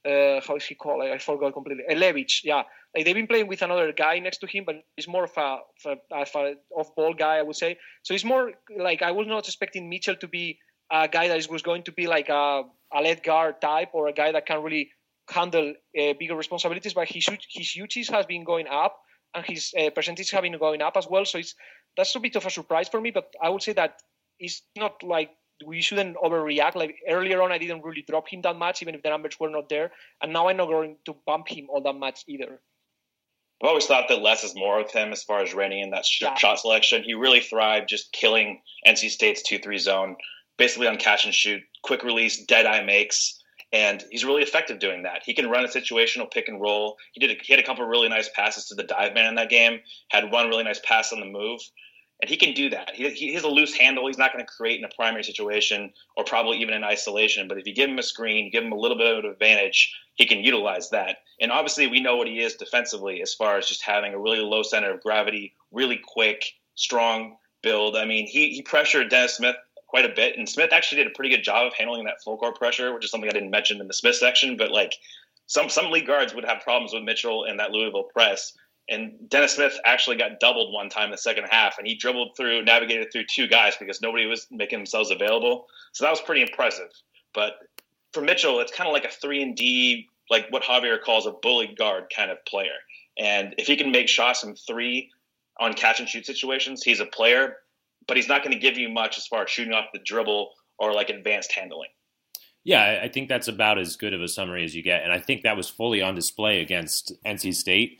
how is he called? I forgot completely. Levich, yeah. Like they've been playing with another guy next to him, but he's more of a off-ball guy, I would say. So it's more like I was not expecting Mitchell to be a guy that was going to be like a left guard type or a guy that can really handle bigger responsibilities. But his usage has been going up, and his percentage have been going up as well. So that's a bit of a surprise for me. But I would say that it's not like we shouldn't overreact. Like earlier on, I didn't really drop him that much, even if the numbers were not there. And now I'm not going to bump him all that much either. I've always thought that less is more with him as far as reining in that shot selection. He really thrived just killing NC State's 2-3 zone, basically on catch and shoot, quick release, dead eye makes, and he's really effective doing that. He can run a situational pick and roll. He had a couple of really nice passes to the dive man in that game, had one really nice pass on the move. And he can do that. He has a loose handle. He's not going to create in a primary situation or probably even in isolation. But if you give him a screen, give him a little bit of an advantage, he can utilize that. And obviously we know what he is defensively as far as just having a really low center of gravity, really quick, strong build. I mean, he pressured Dennis Smith quite a bit. And Smith actually did a pretty good job of handling that full court pressure, which is something I didn't mention in the Smith section. But like some league guards would have problems with Mitchell and that Louisville press. And Dennis Smith actually got doubled one time in the second half, and he navigated through two guys because nobody was making themselves available. So that was pretty impressive. But for Mitchell, it's kind of like a 3-and-D, like what Javier calls a bully guard kind of player. And if he can make shots from three on catch-and-shoot situations, he's a player, but he's not going to give you much as far as shooting off the dribble or like advanced handling. Yeah, I think that's about as good of a summary as you get, and I think that was fully on display against NC State.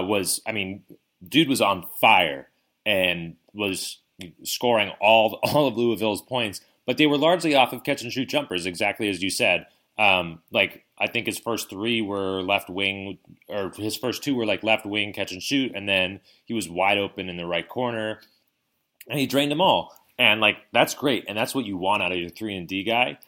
Dude was on fire and was scoring all of Louisville's points, but they were largely off of catch and shoot jumpers, exactly as you said. I think his first three were left wing, or his first two were like left wing catch and shoot, and then he was wide open in the right corner, and he drained them all. And like that's great, and that's what you want out of your 3-and-D guy.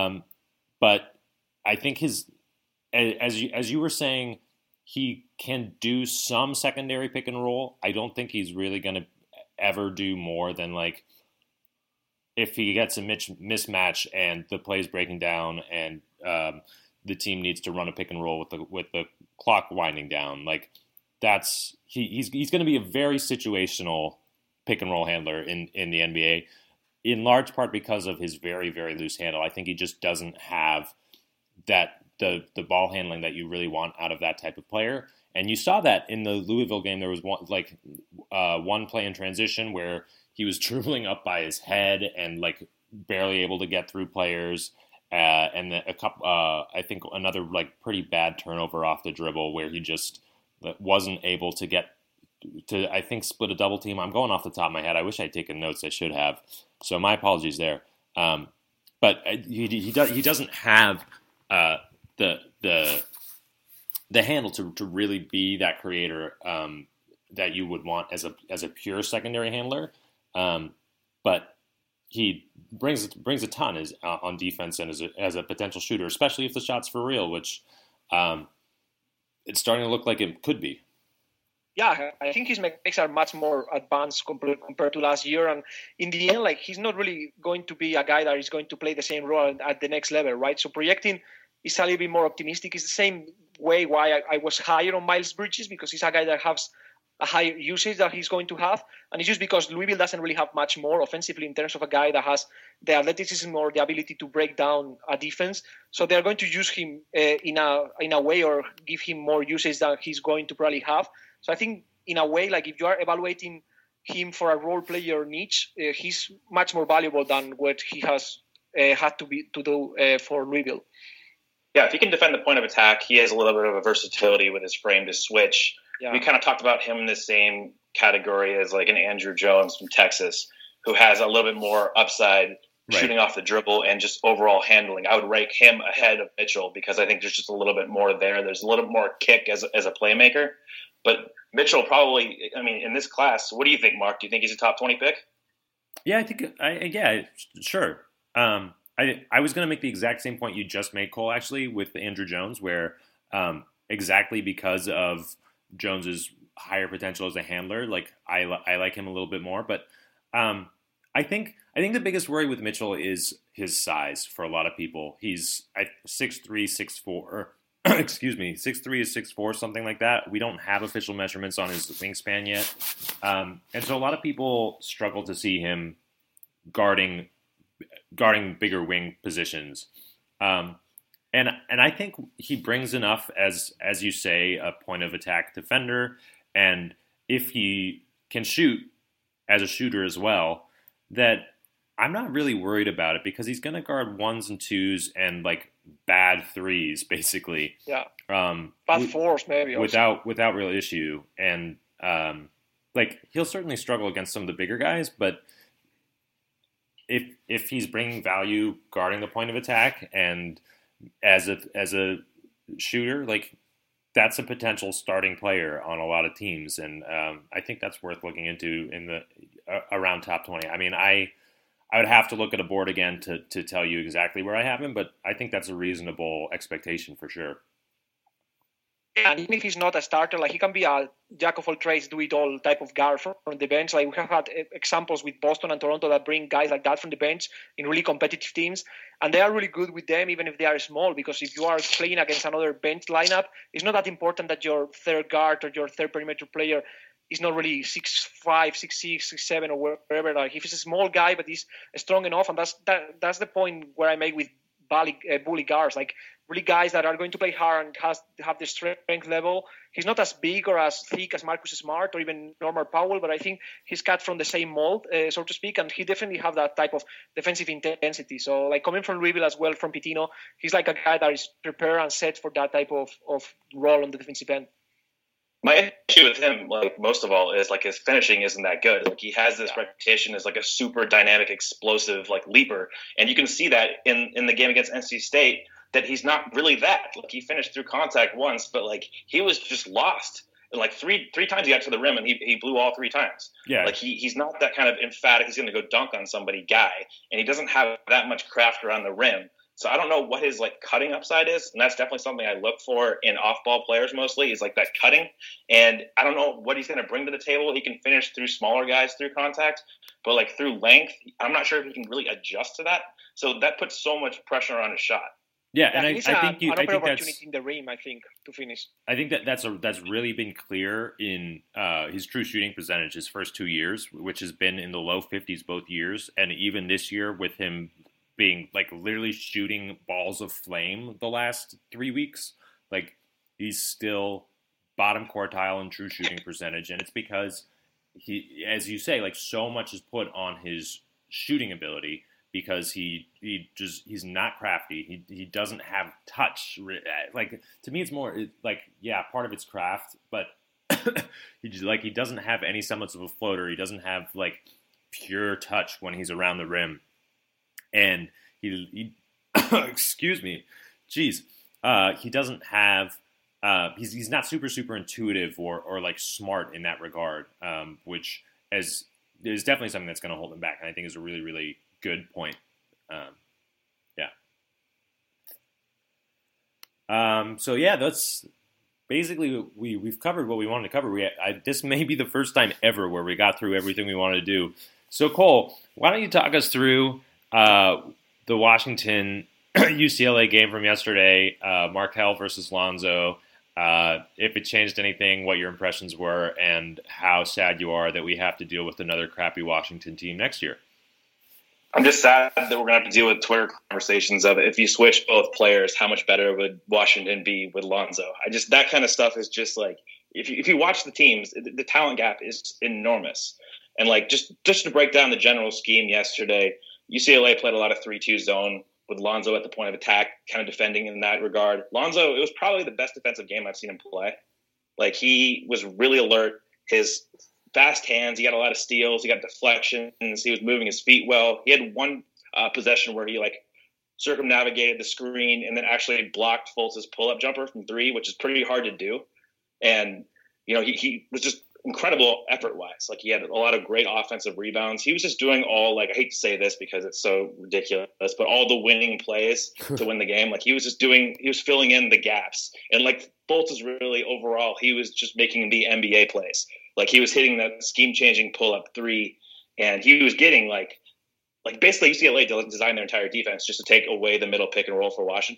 But I think as you were saying, he can do some secondary pick and roll. I don't think he's really going to ever do more than like if he gets a mismatch and the play's breaking down and the team needs to run a pick and roll with the clock winding down. Like that's he's going to be a very situational pick and roll handler in the NBA, in large part because of his very, very loose handle. I think he just doesn't have that. The ball handling that you really want out of that type of player. And you saw that in the Louisville game. There was one play in transition where he was dribbling up by his head and like barely able to get through players. And I think another like pretty bad turnover off the dribble where he just wasn't able to get to, I think, split a double team. I'm going off the top of my head. I wish I'd taken notes. I should have. So my apologies there. But he doesn't have the handle to really be that creator that you would want as a pure secondary handler, but he brings a ton on defense and as a potential shooter, especially if the shot's for real, which it's starting to look like it could be. Yeah, I think his mechanics are much more advanced compared to last year. And in the end, like he's not really going to be a guy that is going to play the same role at the next level, right? So projecting is a little bit more optimistic. It's the same way why I was higher on Miles Bridges, because he's a guy that has a higher usage that he's going to have. And it's just because Louisville doesn't really have much more offensively in terms of a guy that has the athleticism or the ability to break down a defense. So they're going to use him in a way or give him more usage than he's going to probably have. So I think in a way, like if you are evaluating him for a role player niche, he's much more valuable than what he has had to do for Louisville. Yeah, if he can defend the point of attack, he has a little bit of a versatility with his frame to switch. Yeah. We kind of talked about him in the same category as like an Andrew Jones from Texas, who has a little bit more upside shooting off the dribble and just overall handling. I would rank him ahead of Mitchell because I think there's just a little bit more there. There's a little bit more kick as a playmaker. But Mitchell probably, I mean, in this class, what do you think, Mark? Do you think he's a top 20 pick? Yeah, I think, sure. I was going to make the exact same point you just made, Cole, actually, with Andrew Jones, where exactly because of Jones's higher potential as a handler, like I like him a little bit more. But I think the biggest worry with Mitchell is his size for a lot of people. He's 6'3", 6'4", excuse me, 6'3" is 6'4", something like that. We don't have official measurements on his wingspan yet. And so a lot of people struggle to see him guarding bigger wing positions. And I think he brings enough as you say, a point of attack defender. And if he can shoot as a shooter as well, that I'm not really worried about it because he's going to guard 1s and 2s and like bad 3s, basically. Yeah. Bad 4s maybe. Without real issue. And like he'll certainly struggle against some of the bigger guys, but if he's bringing value guarding the point of attack and as a shooter, like that's a potential starting player on a lot of teams, and I think that's worth looking into in the around top 20. I mean, I would have to look at a board again to tell you exactly where I have him, but I think that's a reasonable expectation for sure. And even if he's not a starter, like he can be a jack of all trades, do it all type of guard from the bench. Like we have had examples with Boston and Toronto that bring guys like that from the bench in really competitive teams, and they are really good with them even if they are small. Because if you are playing against another bench lineup, it's not that important that your third guard or your third perimeter player is not really 6'5", 6'6", 6'7", or wherever. Like if he's a small guy but he's strong enough, and that's the point where I make with bully guards, like really guys that are going to play hard and have the strength level. He's not as big or as thick as Marcus Smart or even Norman Powell, but I think he's cut from the same mold, so to speak, and he definitely have that type of defensive intensity. So like coming from Louisville as well, from Pitino, he's like a guy that is prepared and set for that type of role on the defensive end. My issue with him, like most of all, is like his finishing isn't that good. Like he has this reputation as like a super dynamic, explosive like leaper, and you can see that in the game against NC State that he's not really that. Like he finished through contact once, but like he was just lost. And like three times he got to the rim and he blew all 3 times. Yeah, like he's not that kind of emphatic. He's going to go dunk on somebody guy, and he doesn't have that much craft around the rim. So I don't know what his like cutting upside is, and that's definitely something I look for in off-ball players mostly is like that cutting. And I don't know what he's going to bring to the table. He can finish through smaller guys through contact, but like through length, I'm not sure if he can really adjust to that. So that puts so much pressure on his shot. Yeah, and I think opportunity in the rim, I think, to finish. I think that's really been clear in his true shooting percentage his first 2 years, which has been in the low 50s both years, and even this year with him being like literally shooting balls of flame the last 3 weeks. Like he's still bottom quartile in true shooting percentage. And it's because he, as you say, like so much is put on his shooting ability because he's not crafty. He doesn't have touch. Like to me, it's more like, yeah, part of it's craft, but he doesn't have any semblance of a floater. He doesn't have like pure touch when he's around the rim. And he excuse me, he doesn't have, he's not super intuitive or like smart in that regard, which is definitely something that's going to hold him back. And I think is a really, really good point. So yeah, that's basically we've covered what we wanted to cover. This may be the first time ever where we got through everything we wanted to do. So Cole, why don't you talk us through the Washington UCLA game from yesterday, Markelle versus Lonzo, if it changed anything, what your impressions were, and how sad you are that we have to deal with another crappy Washington team next year. I'm just sad that we're going to have to deal with Twitter conversations of if you switch both players, how much better would Washington be with Lonzo? That kind of stuff is just like, if you watch the teams, the talent gap is enormous. And like, just to break down the general scheme yesterday, UCLA played a lot of 3-2 zone with Lonzo at the point of attack, kind of defending in that regard. Lonzo, it was probably the best defensive game I've seen him play. Like he was really alert. His fast hands, he got a lot of steals, he got deflections, he was moving his feet well. He had one possession where he like circumnavigated the screen and then actually blocked Fultz's pull-up jumper from 3, which is pretty hard to do. And, you know, he was just incredible effort-wise. Like he had a lot of great offensive rebounds. He was just doing all, like, I hate to say this because it's so ridiculous, but all the winning plays to win the game. Like he was filling in the gaps. And like Fultz is really overall, he was just making the NBA plays. Like he was hitting that scheme-changing pull-up 3, and he was getting like basically UCLA designed their entire defense just to take away the middle pick and roll for Washington.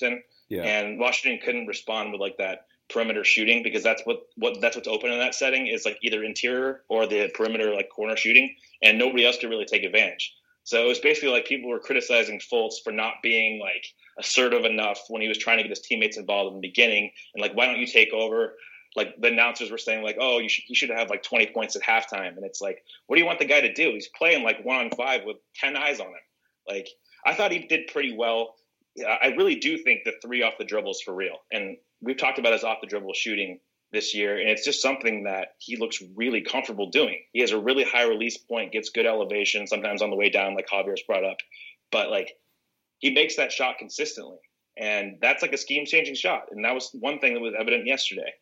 Yeah. And Washington couldn't respond with like that perimeter shooting because that's what's open in that setting is like either interior or the perimeter like corner shooting, and nobody else could really take advantage. So it was basically like people were criticizing Fultz for not being like assertive enough when he was trying to get his teammates involved in the beginning, and like, why don't you take over? Like the announcers were saying like, oh, he should have like 20 points at halftime, and it's like, what do you want the guy to do? He's playing like 1-on-5 with 10 eyes on him. Like, I thought he did pretty well. I really do think the 3 off the dribble is for real, and we've talked about his off the dribble shooting this year, and it's just something that he looks really comfortable doing. He has a really high release point, gets good elevation, sometimes on the way down, like Javier's brought up. But, like, he makes that shot consistently, and that's like a scheme-changing shot, and that was one thing that was evident yesterday.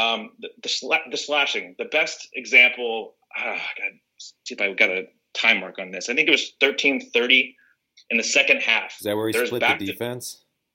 The slashing, the best example, I gotta see if I got a time mark on this. I think it was 13:30 in the second half. Is that where he split the defense?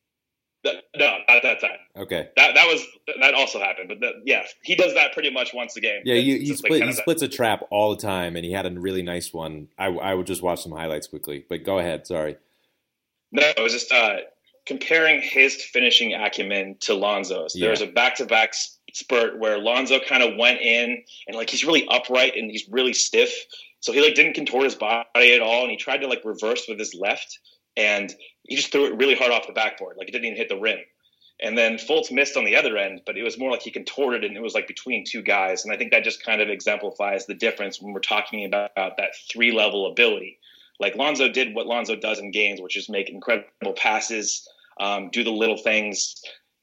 No, not that time. Okay. That also happened, but he does that pretty much once a game. Yeah, he splits a trap all the time, and he had a really nice one. I would just watch some highlights quickly, but go ahead. Sorry. No, it was just comparing his finishing acumen to Lonzo's. There was a back-to-back spurt where Lonzo kind of went in, and like he's really upright and he's really stiff, so he like didn't contort his body at all, and he tried to like reverse with his left. And he just threw it really hard off the backboard. Like, it didn't even hit the rim. And then Fultz missed on the other end, but it was more like he contorted and it was like between two guys. And I think that just kind of exemplifies the difference when we're talking about that 3-level ability. Like, Lonzo did what Lonzo does in games, which is make incredible passes, do the little things,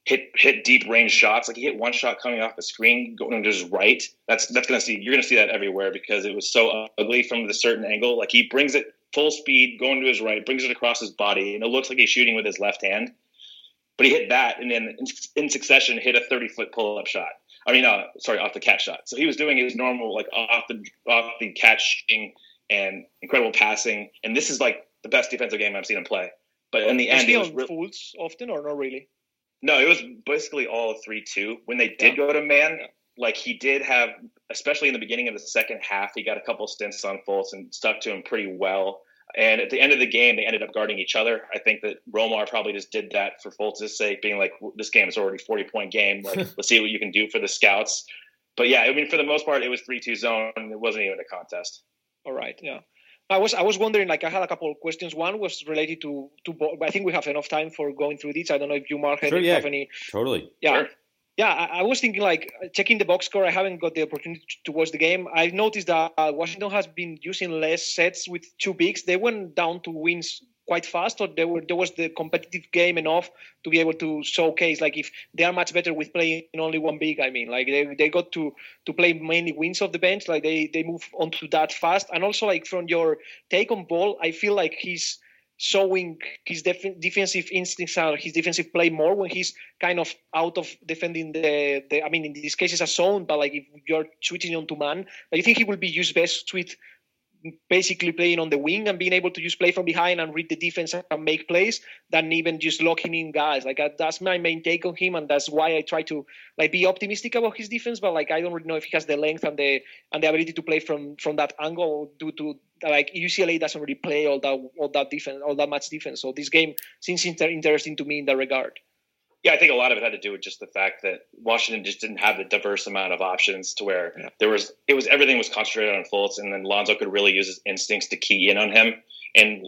hit deep range shots. Like, he hit one shot coming off the screen, going to his right. You're going to see that everywhere because it was so ugly from the certain angle. Like, he brings it full speed, going to his right, brings it across his body, and it looks like he's shooting with his left hand. But he hit that, and then in succession hit a 30-foot pull-up shot. Off the catch shot. So he was doing his normal, like, off the catch shooting and incredible passing. And this is, like, the best defensive game I've seen him play. But in the end, it was Fultz often or not really? No, it was basically all 3-2. When they did go to man, like he did have, especially in the beginning of the second half, he got a couple stints on Fultz and stuck to him pretty well. And at the end of the game, they ended up guarding each other. I think that Romar probably just did that for Fultz's sake, being like, this game is already a 40-point game. Like, let's see what you can do for the scouts. But yeah, I mean, for the most part, it was 3-2 zone. It wasn't even a contest. All right, yeah. I was wondering, like, I had a couple of questions. One was related to I think we have enough time for going through this. I don't know if you, Mark, have any. Totally. Yeah. Sure. Yeah, I was thinking, like, checking the box score. I haven't got the opportunity to watch the game. I've noticed that Washington has been using less sets with 2 bigs. They went down to wins quite fast, or there was the competitive game enough to be able to showcase, like, if they are much better with playing only 1 big. I mean, like, they got to play mainly wins off the bench. Like, they move onto that fast. And also, like, from your take on Ball, I feel like he's showing his defensive instincts and his defensive play more when he's kind of out of defending the I mean, in this case, it's a zone, but like if you're switching on to man, I think he will be used best with basically playing on the wing and being able to just play from behind and read the defense and make plays than even just locking in guys. Like, that's my main take on him, and that's why I try to, like, be optimistic about his defense. But like, I don't really know if he has the length and the ability to play from that angle due to, like, UCLA doesn't really play all that defense, all that much defense. So this game seems interesting to me in that regard. Yeah, I think a lot of it had to do with just the fact that Washington just didn't have the diverse amount of options to where everything was concentrated on Fultz, and then Lonzo could really use his instincts to key in on him. And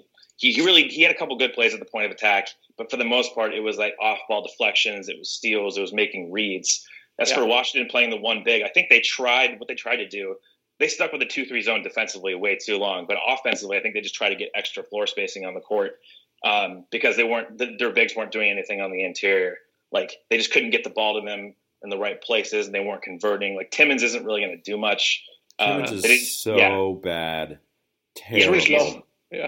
he had a couple good plays at the point of attack, but for the most part, it was like off-ball deflections, it was steals, it was making reads. As for Washington playing the 1 big, I think they tried to do. They stuck with the 2-3 zone defensively way too long, but offensively, I think they just tried to get extra floor spacing on the court because their bigs weren't doing anything on the interior. Like, they just couldn't get the ball to them in the right places, and they weren't converting. Like, Timmons isn't really going to do much. Timmons is so bad. Terrible. He's really slow. Yeah.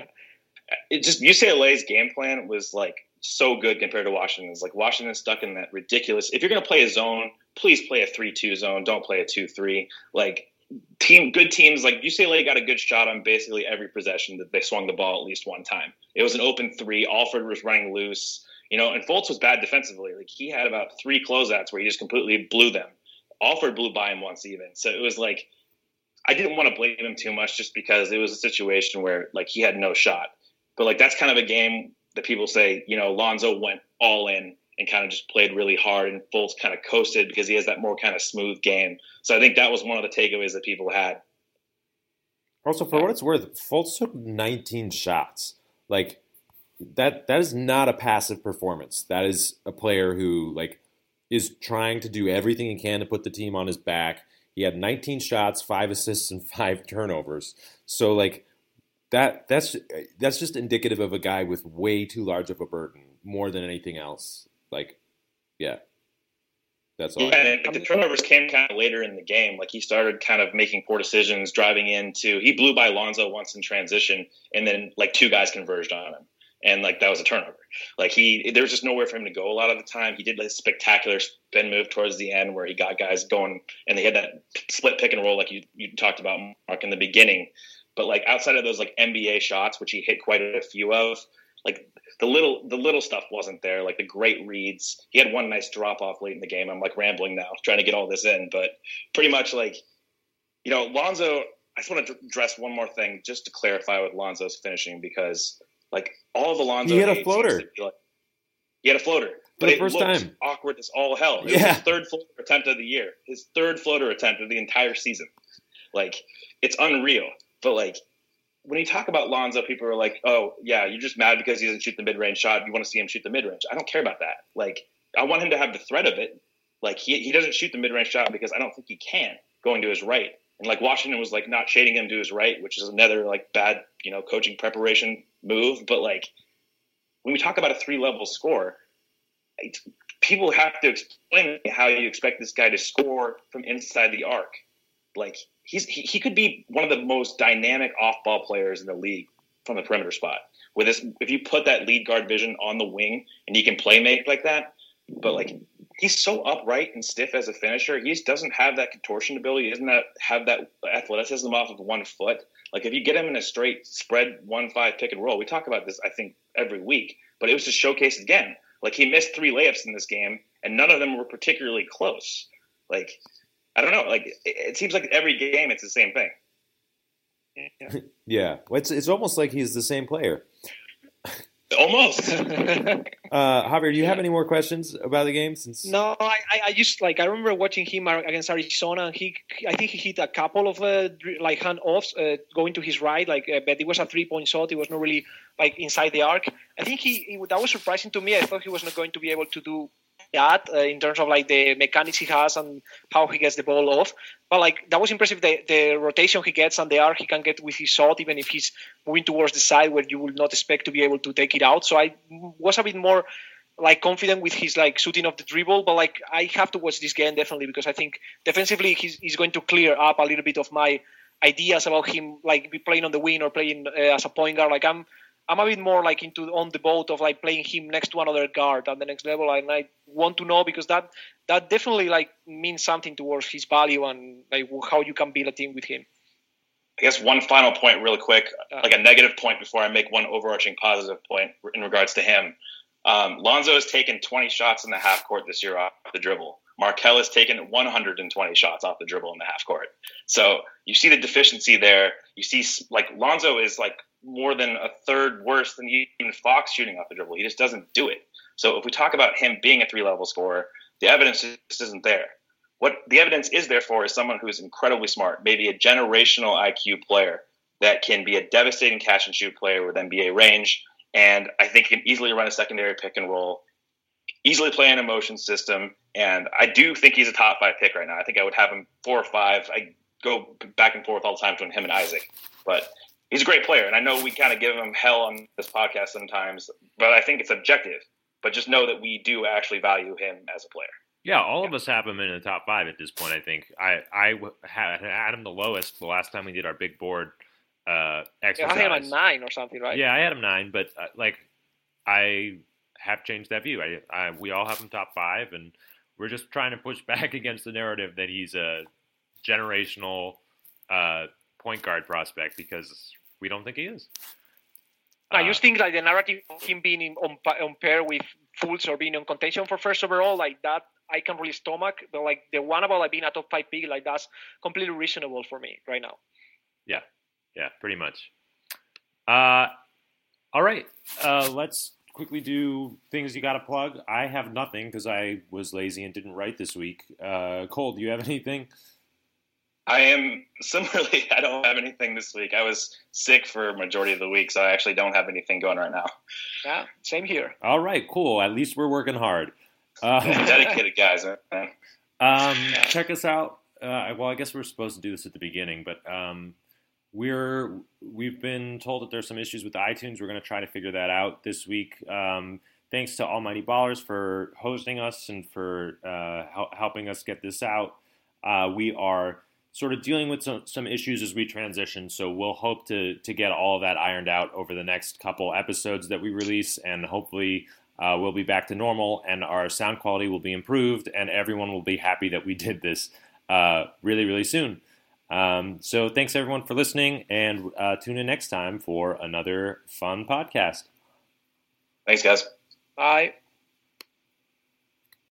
It just, UCLA's game plan was, like, so good compared to Washington's. Like, Washington's stuck in that ridiculous. If you're going to play a zone, please play a 3-2 zone. Don't play a 2-3. Like, good teams, like UCLA got a good shot on basically every possession that they swung the ball at least one time. It was an open 3. Alford was running loose. And Fultz was bad defensively. Like, he had about 3 closeouts where he just completely blew them. Alford blew by him once even. So it was like, I didn't want to blame him too much just because it was a situation where, like, he had no shot. But, like, that's kind of a game that people say, Lonzo went all in and kind of just played really hard, and Fultz kind of coasted because he has that more kind of smooth game. So I think that was one of the takeaways that people had. Also, for what it's worth, Fultz took 19 shots. Like, that is not a passive performance. That is a player who, like, is trying to do everything he can to put the team on his back. He had 19 shots, 5 assists, and 5 turnovers. So, like, that's just indicative of a guy with way too large of a burden, more than anything else. Like, yeah. That's all. Yeah, and the turnovers came kind of later in the game. Like, he started kind of making poor decisions, driving into – he blew by Lonzo once in transition, and then, like, 2 guys converged on him. And, like, that was a turnover. Like, there was just nowhere for him to go a lot of the time. He did, like, a spectacular spin move towards the end where he got guys going, and they had that split pick and roll like you talked about, Mark, in the beginning. But, like, outside of those, like, NBA shots, which he hit quite a few of, like, the little stuff wasn't there, like the great reads. He had one nice drop off late in the game. I'm like rambling now, trying to get all this in, but pretty much like, you know, Lonzo, I just want to address one more thing just to clarify with Lonzo's finishing, because like all of the Lonzo, he had a floater. He had a floater, but it looked time. Awkward as all hell. It was his third floater attempt of the year, his third floater attempt of the entire season. Like, it's unreal. But like, when you talk about Lonzo, people are like, oh, yeah, you're just mad because he doesn't shoot the mid-range shot. You want to see him shoot the mid-range. I don't care about that. Like, I want him to have the threat of it. Like, he doesn't shoot the mid-range shot because I don't think he can going to his right. And, like, Washington was, like, not shading him to his right, which is another, like, bad, you know, coaching preparation move. But, like, when we talk about a 3-level score, people have to explain how you expect this guy to score from inside the arc. Like, he could be one of the most dynamic off-ball players in the league from the perimeter spot. With this, if you put that lead guard vision on the wing and he can play make like that, but like he's so upright and stiff as a finisher, he just doesn't have that contortion ability. He doesn't have that athleticism off of 1 foot. Like if you get him in a straight spread 1-5 pick and roll, we talk about this I think every week, but it was just showcased again. Like he missed 3 layups in this game, and none of them were particularly close. Like, I don't know. Like, it seems like every game it's the same thing. Yeah. It's almost like he's the same player. Almost. Javier, do you have any more questions about the game? No, I just like I remember watching him against Arizona. And I think he hit a couple of like hand offs going to his right, like but it was a 3-point shot. It was not really like inside the arc. I think that was surprising to me. I thought he was not going to be able to do that in terms of like the mechanics he has and how he gets the ball off. But like that was impressive, the rotation he gets and the arc he can get with his shot, even if he's moving towards the side where you would not expect to be able to take it out. So I was a bit more like confident with his like shooting of the dribble, but like I have to watch this game definitely because I think defensively he's going to clear up a little bit of my ideas about him like be playing on the wing or playing as a point guard. Like I'm a bit more like on the boat of like playing him next to another guard at the next level, and I want to know because that definitely like means something towards his value and like how you can build a team with him. I guess one final point really quick, like a negative point before I make one overarching positive point in regards to him. Lonzo has taken 20 shots in the half court this year off the dribble. Markelle has taken 120 shots off the dribble in the half court. So you see the deficiency there. You see like Lonzo is like more than a third worse than even Fox shooting off the dribble. He just doesn't do it. So if we talk about him being a 3-level scorer, the evidence just isn't there. What the evidence is there for is someone who's incredibly smart, maybe a generational IQ player that can be a devastating catch and shoot player with NBA range. And I think he can easily run a secondary pick and roll, easily play an emotion system. And I do think he's a top 5 pick right now. I think I would have him 4 or 5. I go back and forth all the time between him and Isaac. But he's a great player. And I know we kind of give him hell on this podcast sometimes, but I think it's objective. But just know that we do actually value him as a player. Yeah, all of us have him in the top 5 at this point, I think. I had him the lowest the last time we did our big board exercise. Yeah, I had him at 9 or something, right? Yeah, I had him 9, but I have changed that view. We all have him top 5, and we're just trying to push back against the narrative that he's a generational point guard prospect because we don't think he is. I just think like the narrative of him being on pair with Fultz or being in contention for first overall, like that, I can really stomach. But like the one about like being a top 5 pick, like that's completely reasonable for me right now. Yeah, pretty much. All right, let's quickly do things you got to plug? I have nothing because I was lazy and didn't write this week. Cole, do you have anything? I am similarly. I don't have anything this week. I was sick for a majority of the week, so I actually don't have anything going right now. Yeah, same here. All right, cool. At least we're working hard. Dedicated guys, man. Check us out. Well, I guess we're supposed to do this at the beginning, but we've been told that there's some issues with iTunes. We're going to try to figure that out this week. Thanks to Almighty Ballers for hosting us and for helping us get this out. We are sort of dealing with some issues as we transition, so we'll hope to get all of that ironed out over the next couple episodes that we release, and hopefully we'll be back to normal, and our sound quality will be improved, and everyone will be happy that we did this really, really soon. So thanks everyone for listening, and tune in next time for another fun podcast. Thanks, guys. Bye.